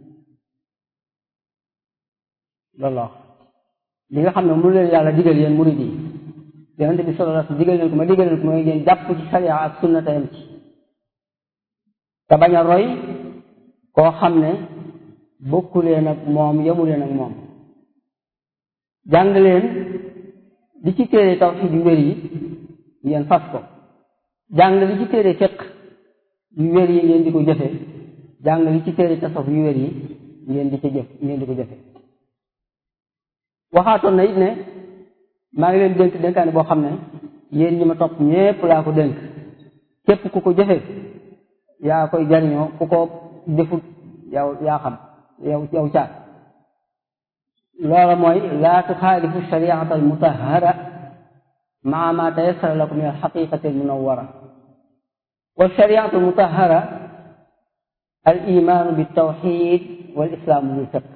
loolu li nga xam ne mu leen yàlla digal yéen murid yi yonent bi sallallahu alayhi wasallam digal leen ko ma digal leen ko mooy ngeen jàpp ci sharia ak sunna tayam ci te bañ a roy koo xam ne bokku leen ak moom yemu leen ak moom jàng leen li ci téere tawhid yu wér yi ngeen fas ko jàng li ci téere fiqh yu wér yi ngeen di ko jëfe jàng li ci téere tasawuf yu wér yi ngeen di ko jëfe waxaatoon na it ne maa ngi leen dénk dénkaane boo xam ne yéen ñi ma topp ñépp laa ko dénk képp ku ko jëfe yaa koy jariñoo ku ko defut yaa xam yow caat loola mooy laa tuxaalifu shariata al mutahara maa ma tayassara lakum min al xaqiqati al munawwara wa shariatu mutahara al imaanu bi tawxid wal islaamu bil fiqh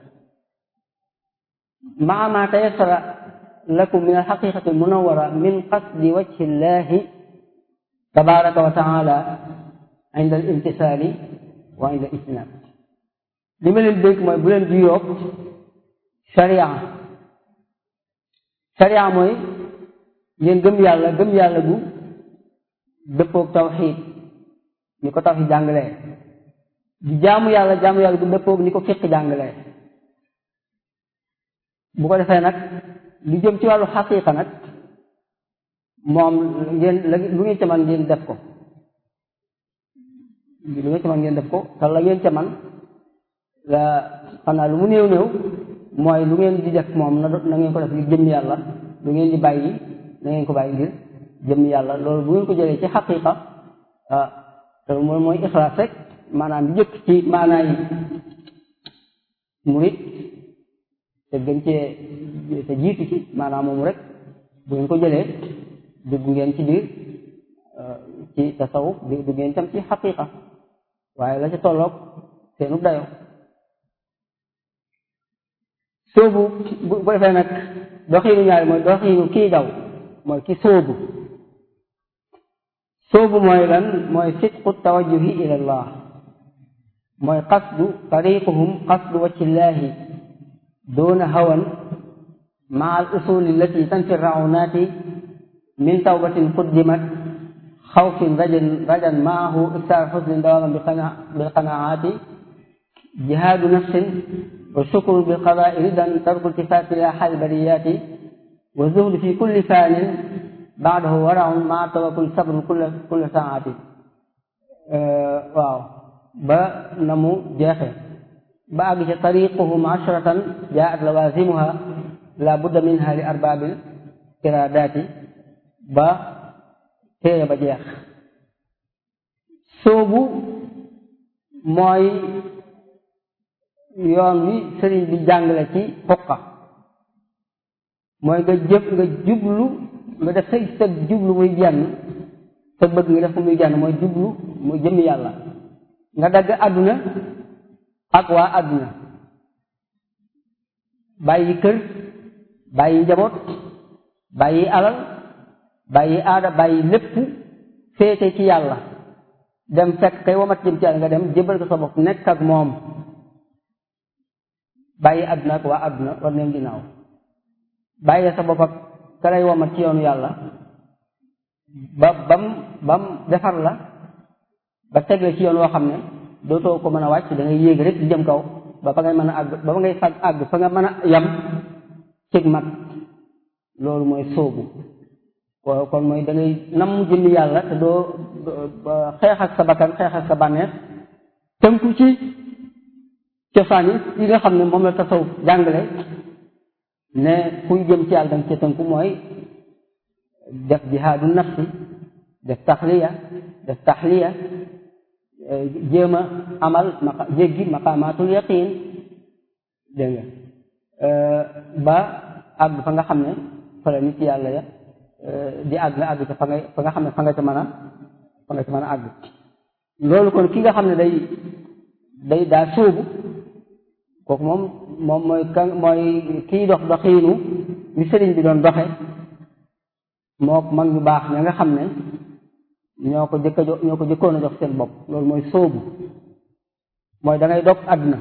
maa ma tayassara lakum min al xaqiqati al munawwara min qasdi wajhi llahi tabaraka wa taala inda al imtisaali wa inda al ijtinaab li ma leen dénk mooy bu leen juyoog sharia mooy ngeen gëm yàlla gu dëppoog tawxiid ni ko tawxiid jàngalee di jaamu yàlla gu dëppoog ni ko fiq jàngalee bu ko defee nag lu jëm ci wàllu xaqiiqa nag moom lu ngeen ca man ngeen def ko te la ngeen ca man la xanaa lu mu néew mooy lu ngeen di def moom na ngeen ko def ngir jëmm yàlla lu ngeen di bàyyi na ngeen ko bàyyi ngir jëmm yàlla loolu bu ngeen ko jëlee ci xaqiiqa te mooy ixlaas rek maanaam di jëkk ci maanaa yi murit te gën cee te jiitu ci maanaam moomu rek bu ngeen ko jëlee dugg ngeen ci biir ci tasawuf dugg ngeen tam ci xaqiiqa waaye la ca tolloog seenu dayo sóobu bu defee nag doxiinu ñaari mooy doxiinu kii daw mooy ki sóobu mooy lan mooy sidqu tawajjuhi ila allah mooy qasdu tariquhum qasdu wajhillahi doona hawan maa al usuli allati tanfi raunaati min tawbatin quddimat xawfin rajan maahu iktaar xusnin dawaman bil qanaati jihaadu nafsin wa shukru bil qadaa'i ridan tarku iltifaati ila xaal bariyaati wa zuhdu fi kulli faanin baadahu waraun maa tawakkul sabrun kulla saati waaw ba na mu jeexe ba àgg ca tariquhum ashratan jaat lawazimuha la budda minha li arbaabil iraadaati ba téere ba jeex soobu mooy yoon wi sëriñ bi jàngale ci xuqa mooy nga jublu nga def sa jublu muy jenn sa bëgg nga def ko muy jenn mooy jublu muy jëmmi yàlla nga dagg àdduna ak waa àdduna bàyyi kër bàyyi njaboot bàyyi alal bàyyi aada bàyyi lépp féete ci yàlla dem fekk kay wamat jëm ci yàlla nga dem jébal ko sa bopp nekk ak moom bàyyi àdduna ak waa àdduna war neen ginnaaw bàyyi sa bopp ak ka lay wamat ci yoonu yàlla bam defar la ba tegle ci yoon woo xam ne dootoo ko mën a wàcc da ngay yéeg rek di jëm kaw ba fa ngay mën a àgg ba fa ngay àgg fa nga mën a yam cig mat loolu mooy sóobu kon mooy da ngay nam jëmmi yàlla te doo xeex ak sa bakkan xeex ak sa bànneex tënku ci cosaan yi nga xam ne moom la tasawuf jàngale ne kuy jëm ci yàlla danga ci tënku mooy def jihaadu nafsi def taxliya def taxliya jéem a amal jéggi maqaamaatul yaqiin dégg nga ba àgg fa nga xam ne fa la nit yàlla ya di àgg nga àgg ca fa nga xam ne fa nga ca mën a àgg loolu kon ki nga xam ne day daa sóobu kooku moom mooy kiy dox doxiinu ni sëriñ bi doon doxe moo mag ñu baax ña nga xam ne ñoo ko jëkkoon a jox seen bopp loolu mooy sóobu mooy da ngay dog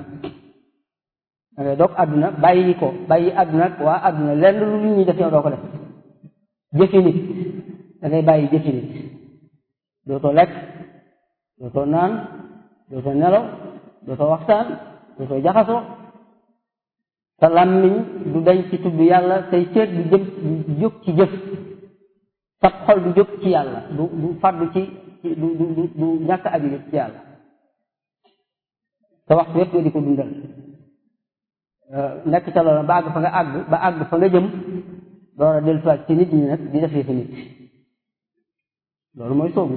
àdduna bàyyi àdduna ak waa àdduna lenn lu nit ñi def yow doo ko def jëfi nit da ngay bàyyi jëfi nit dootoo lekk dootoo naan dootoo nelaw dootoo waxtaan dootoo jaxasoo sa làmmiñ du dañ ci tudd yàlla say cër du jóg ci jëf sa xol du jóg ci yàlla du fàddu ci du ñàkk aju ci yàlla te waxtu yépp nga di ko dundal nekk ca loolu ba àgg fa nga jëm door a dellusiwaat ci nit ñi nag di def fi nit loolu mooy soobu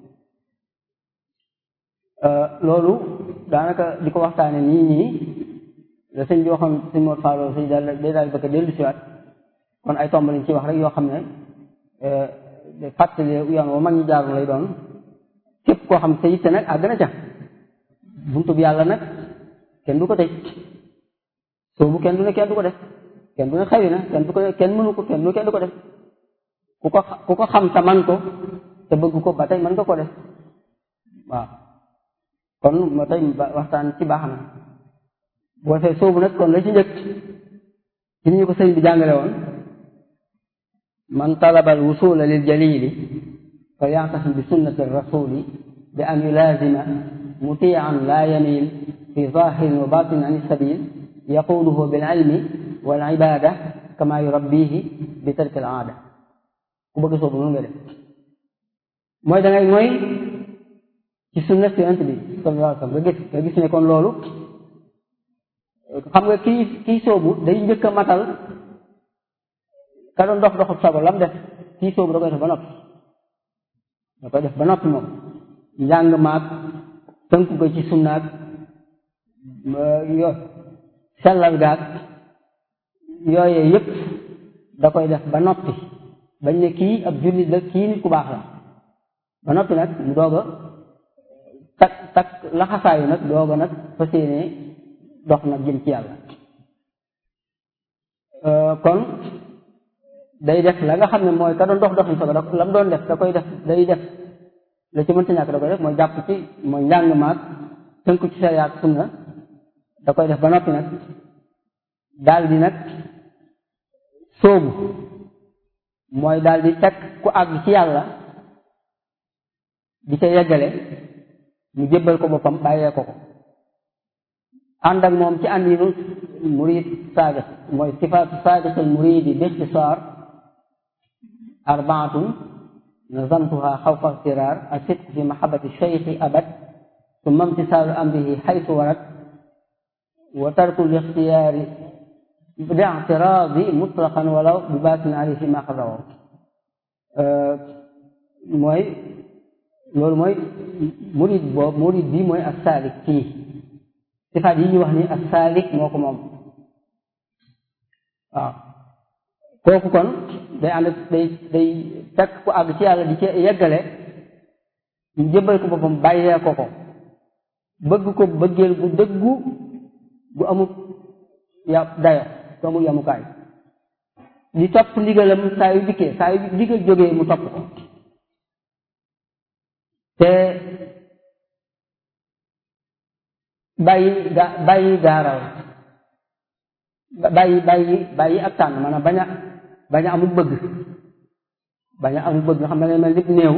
loolu daanaka di ko waxtaane nii la sëñ bi waxoon sëñ Mor Fallou sëñ daal bëgg a dellusiwaat kon ay tomb lañ ci wax rek yoo xam ne fàttali yoon wa mag ñi jaaru lay doon képp koo xam sa yitte nag àgg na ca buntu bi yàlla nag kenn du ko tëj soobu kenn du ne kenn du ko def kenn du ne xawi na kenn du ko kenn mënu ko kenn du ko def ku ko xam te man ko te bëgg ko ba tey mën nga ko def waaw kon moo tey waxtaan ci baax na boo fee soobu nag kon la ci njëkk ci ñu ko sëñ bi jàngale woon man talabal wusula lil jalili fa ya'tasim bi sunnati rasuli bi an yulazima muti'an la yamil fi zahirin wa batin an sabil yaquduhu bil ilmi wal ibada kama yurabbihi bi tarki al aada ku bëgg soobu noonu nga def mooy da ngay mooy ci sunna si yonent bi sallallahu alayhi wasallam nga gis ne kon loolu xam nga kii soobu day njëkk a matal ka doon doxub sago lam def kii soobu da koy def ba noppi moom njàng maag tënku ko ci sunnaag sellal gaag yooyee yëpp da koy def ba noppi bañ ne kii ab jullit la kii nit ku baax la ba noppi nag mu doog a tak laxasaayu nag doog a nag fas yéene dox nag jëm ci yàlla kon day def la nga xam ne mooy ka doon doxin sago la mu doon def da koy def day def la ci mënta ñàkk da koy def mooy jàpp ci mooy njàng maag tënku ci sariya ak sunna da koy def ba noppi nag daal di nag soobu mooy daal di teg ku àgg ci yàlla di ca yeggale mu jébbal ko boppam bàyyee ko ànd ak moom ci àndinu murid saadiq mooy sifaatu saadiqil muridi bi ixtisaar arbaatun nazamtuha xawfa ixtiraar asidq fi mahabbati cheikhi abad summa imtisaalu amrihi xaytu warat wa tarku lixtiyaari bi i'tiraadi mutlaqan walaw bi baatin alayhi ma xaraw mooy loolu mooy murid bi mooy as-saalik kii sifaat yi ñu wax ni as-saalik moo ko moom waaw kooku kon day ànd day fekk ku àgg ci yàlla di ci yeggale ñu jëbbal ko boppam bàyyee ko bëgg ko bëggeel gu dëggu gu amul dayo gu amul yamukaay di topp ndigalam saa yu dikkee saa yu ndigal jógee mu topp ko te bàyyi gaaral bàyyi ak tànn maanaam bañ a amul bëgg nga xam ne ngay mel nit néew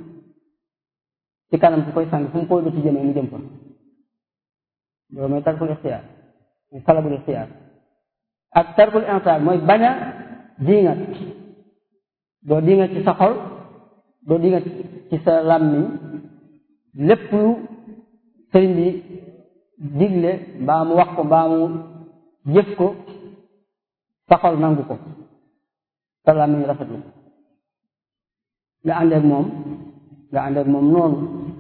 ci kanam ku koy sang fu mu koy dëti jëmee mu jëm fa loolu mooy tarkul ixtiyaar mooy talabul ixtiyaar ak tarkul insaar mooy bañ a diingat doo diingat ci sa xol doo diingat ci sa làmmiñ lépp lu sëriñ bi digle mbaa mu wax ko mbaa mu jëf ko sa xol nangu ko sa làmmiñ rafetlu nga ànd ak moom noonu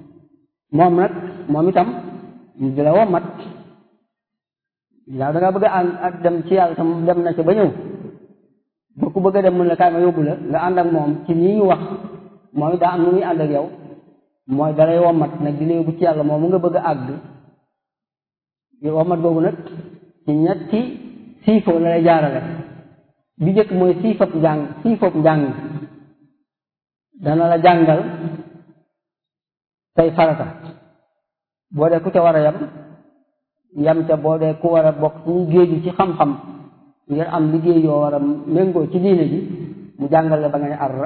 moom itam mu di la wommat yaa da nga bëgg a dem ci yàlla tam dem na ca ba ñëw boo ko bëgg a dem mun la kaay ma yóbbu la nga ànd ak moom ci nii ñu wax mooy daa am nu muy ànd ak yow mooy dalay wommat nag di la yóbbu ci yàlla moom mu nga bëgg a àgg wommat boobu nag ci ñetti siifoo la lay jaarale bi njëkk mooy siifop njàng dana la jàngal tey farata boo dee ku ca war a yam ca boo dee ku war a bokk ci ñu géeju ci xam-xam ngir am liggéey yoo war a méngoo ci diine ji mu jàngal la ba nga ne ar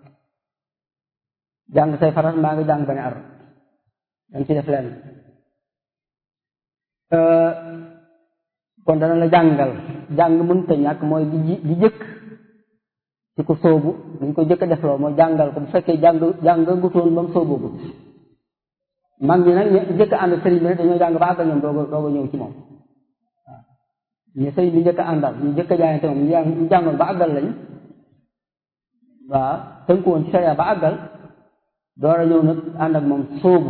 jàng say farat mbaa nga jàng ba ne ar danga ci def leen kon dana la jàng mënta ñàkk mooy di jëkk ci ko sóobu dañ ko jëkk a defloo mooy jàngal ko bu fekkee jàng gutoon ba mu sóobu mag ñi nag jëkk a ànd sëriñ bi nag dañoo jàng ba àggal ñoom doog a ñëw ci moom waaw ñu sëriñ bi njëkk a àndal ñu jëkk a jaayante moom ñu jàngoon ba àggal lañ waaw tënku woon ci sariya ba àggal door a ñëw nag ànd ak moom sóobu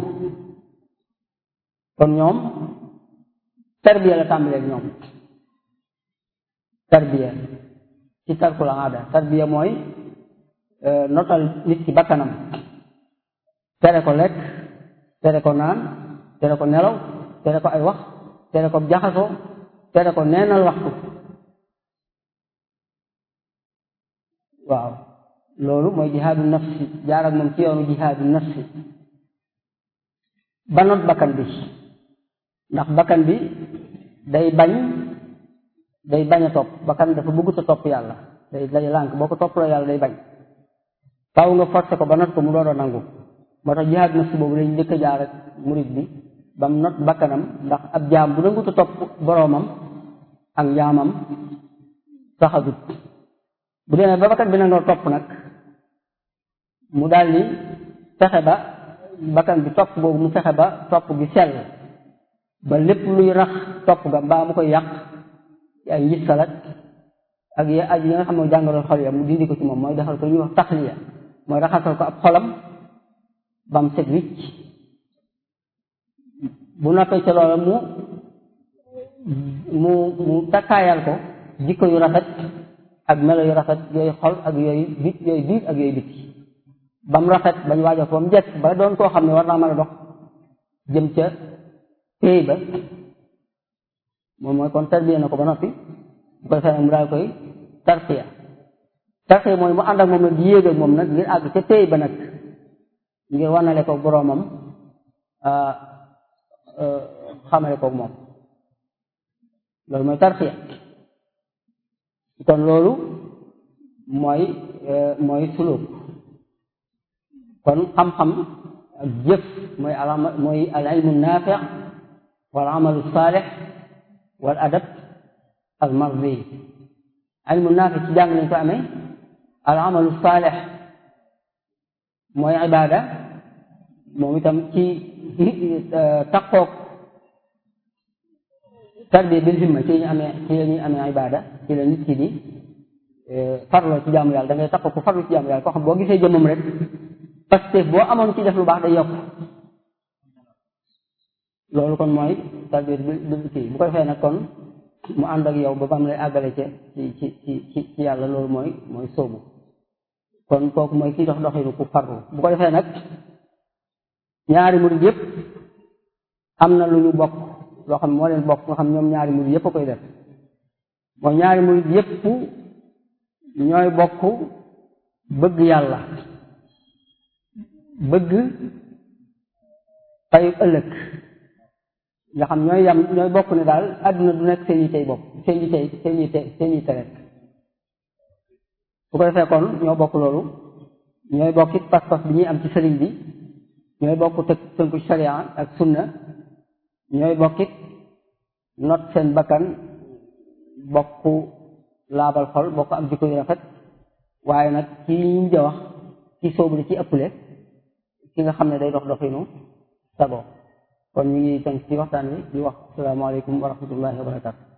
kon ñoom tarbiya la tàmbalee ñoom tarbiya ci tarkul aada tarbiya mooy notal nit ci bakkanam tere ko lekk tere ko naan tere ko nelaw tere ko ay wax tere ko jaxasoo tere ko neenal waxtu waaw loolu mooy jihaadu nafsi jaar ak moom ci yoonu jihaadu nafsi ba not bakkan bi ndax bakkan bi day bañ a topp bakkan dafa bëggut a topp yàlla day lànk boo ko topp la yàlla day bañ faaw nga forcé ko ba not ko mu door a nangu moo tax jihaadu nafsi boobu lañ njëkk a jaar ak murid bi ba mu not bakkanam ndax ab jaam bu nangut a topp boroomam ak njaamam saxadut bu demee ba bakkan bi nangoo topp nag mu daldi fexe ba bakkan bi topp boobu mu fexe ba topp gi sell ba lépp luy rax topp ga mbaa mu koy yàq ay ngistal ak yi nga xam ne jàngoro xol ya mu dindi ko ci moom mooy defal ko ñuy wax taxliya mooy raxasal ko ab xolam ba mu set wicc bu noppee ca loola mu takkaayal ko jikko yu rafet ak melo yu rafet yooyu xol ak yooyu biir ak yooyu biti ba mu rafet bañ waajal ko ba mu jekk ba doon koo xam ne war naa mën a dox jëm ca péey ba moom mooy kon tarbiya na ko ba noppi bu koy feneen mu daal koy tarqiya mooy mu ànd ak moom nag di yéeg ak moom nag ngir àgg ca péey ba nag ngir wanale ko boroomam xamale ko moom loolu mooy tarqiya kon loolu mooy suluk kon xam-xam ak jëf mooy al ilmu naafi' wal amalu saalih wal adab al mardi ilmu naafi' ci jàng lañ ko amee al amalu saalih mooy ibaada moom itam ci taqoog tarbiya bil himma ci la ñuy amee ibaada ci la nit ki di farloo ci jaamu yàlla da ngay taqoog ku farlu ci jaamu yàlla koo xam boo gisee jëmmam rek parce que boo amoon ci def lu baax day yokk loolu kon mooy tarbiya bil kii bu ko defee nag kon mu ànd ak yow ba bam lay àggale ci yàlla loolu mooy sóobu kon kooku mooy kii dox doxinu ku farlu bu ko defee nag ñaari murid yépp am na lu ñu bokk loo xam moo leen bokk nga xam ñoom ñaari murid yépp a koy def mooy ñaari murid yépp ñooy bokk bëgg yàlla bëgg payu ëllëg nga xam ñooy bokk ne daal àdduna du nekk seen yitey bopp seen yite rek bu ko defee kon ñoo bokk loolu ñooy bokk it pas-pas bi ñuy am ci sëriñ bi ñooy bokk tënku sharia ak sunna ñooy bokk it not seen bakkan bokk laabal xol bokk am jikko yu rafet waaye nag ci ñu mujj a wax ci soobu li ci ëpple ki nga xam ne day dox doxinu sago kon ñu ngi tënk ci waxtaan wi di wax asalaamaaleykum wa rahmatullahi wa barakatu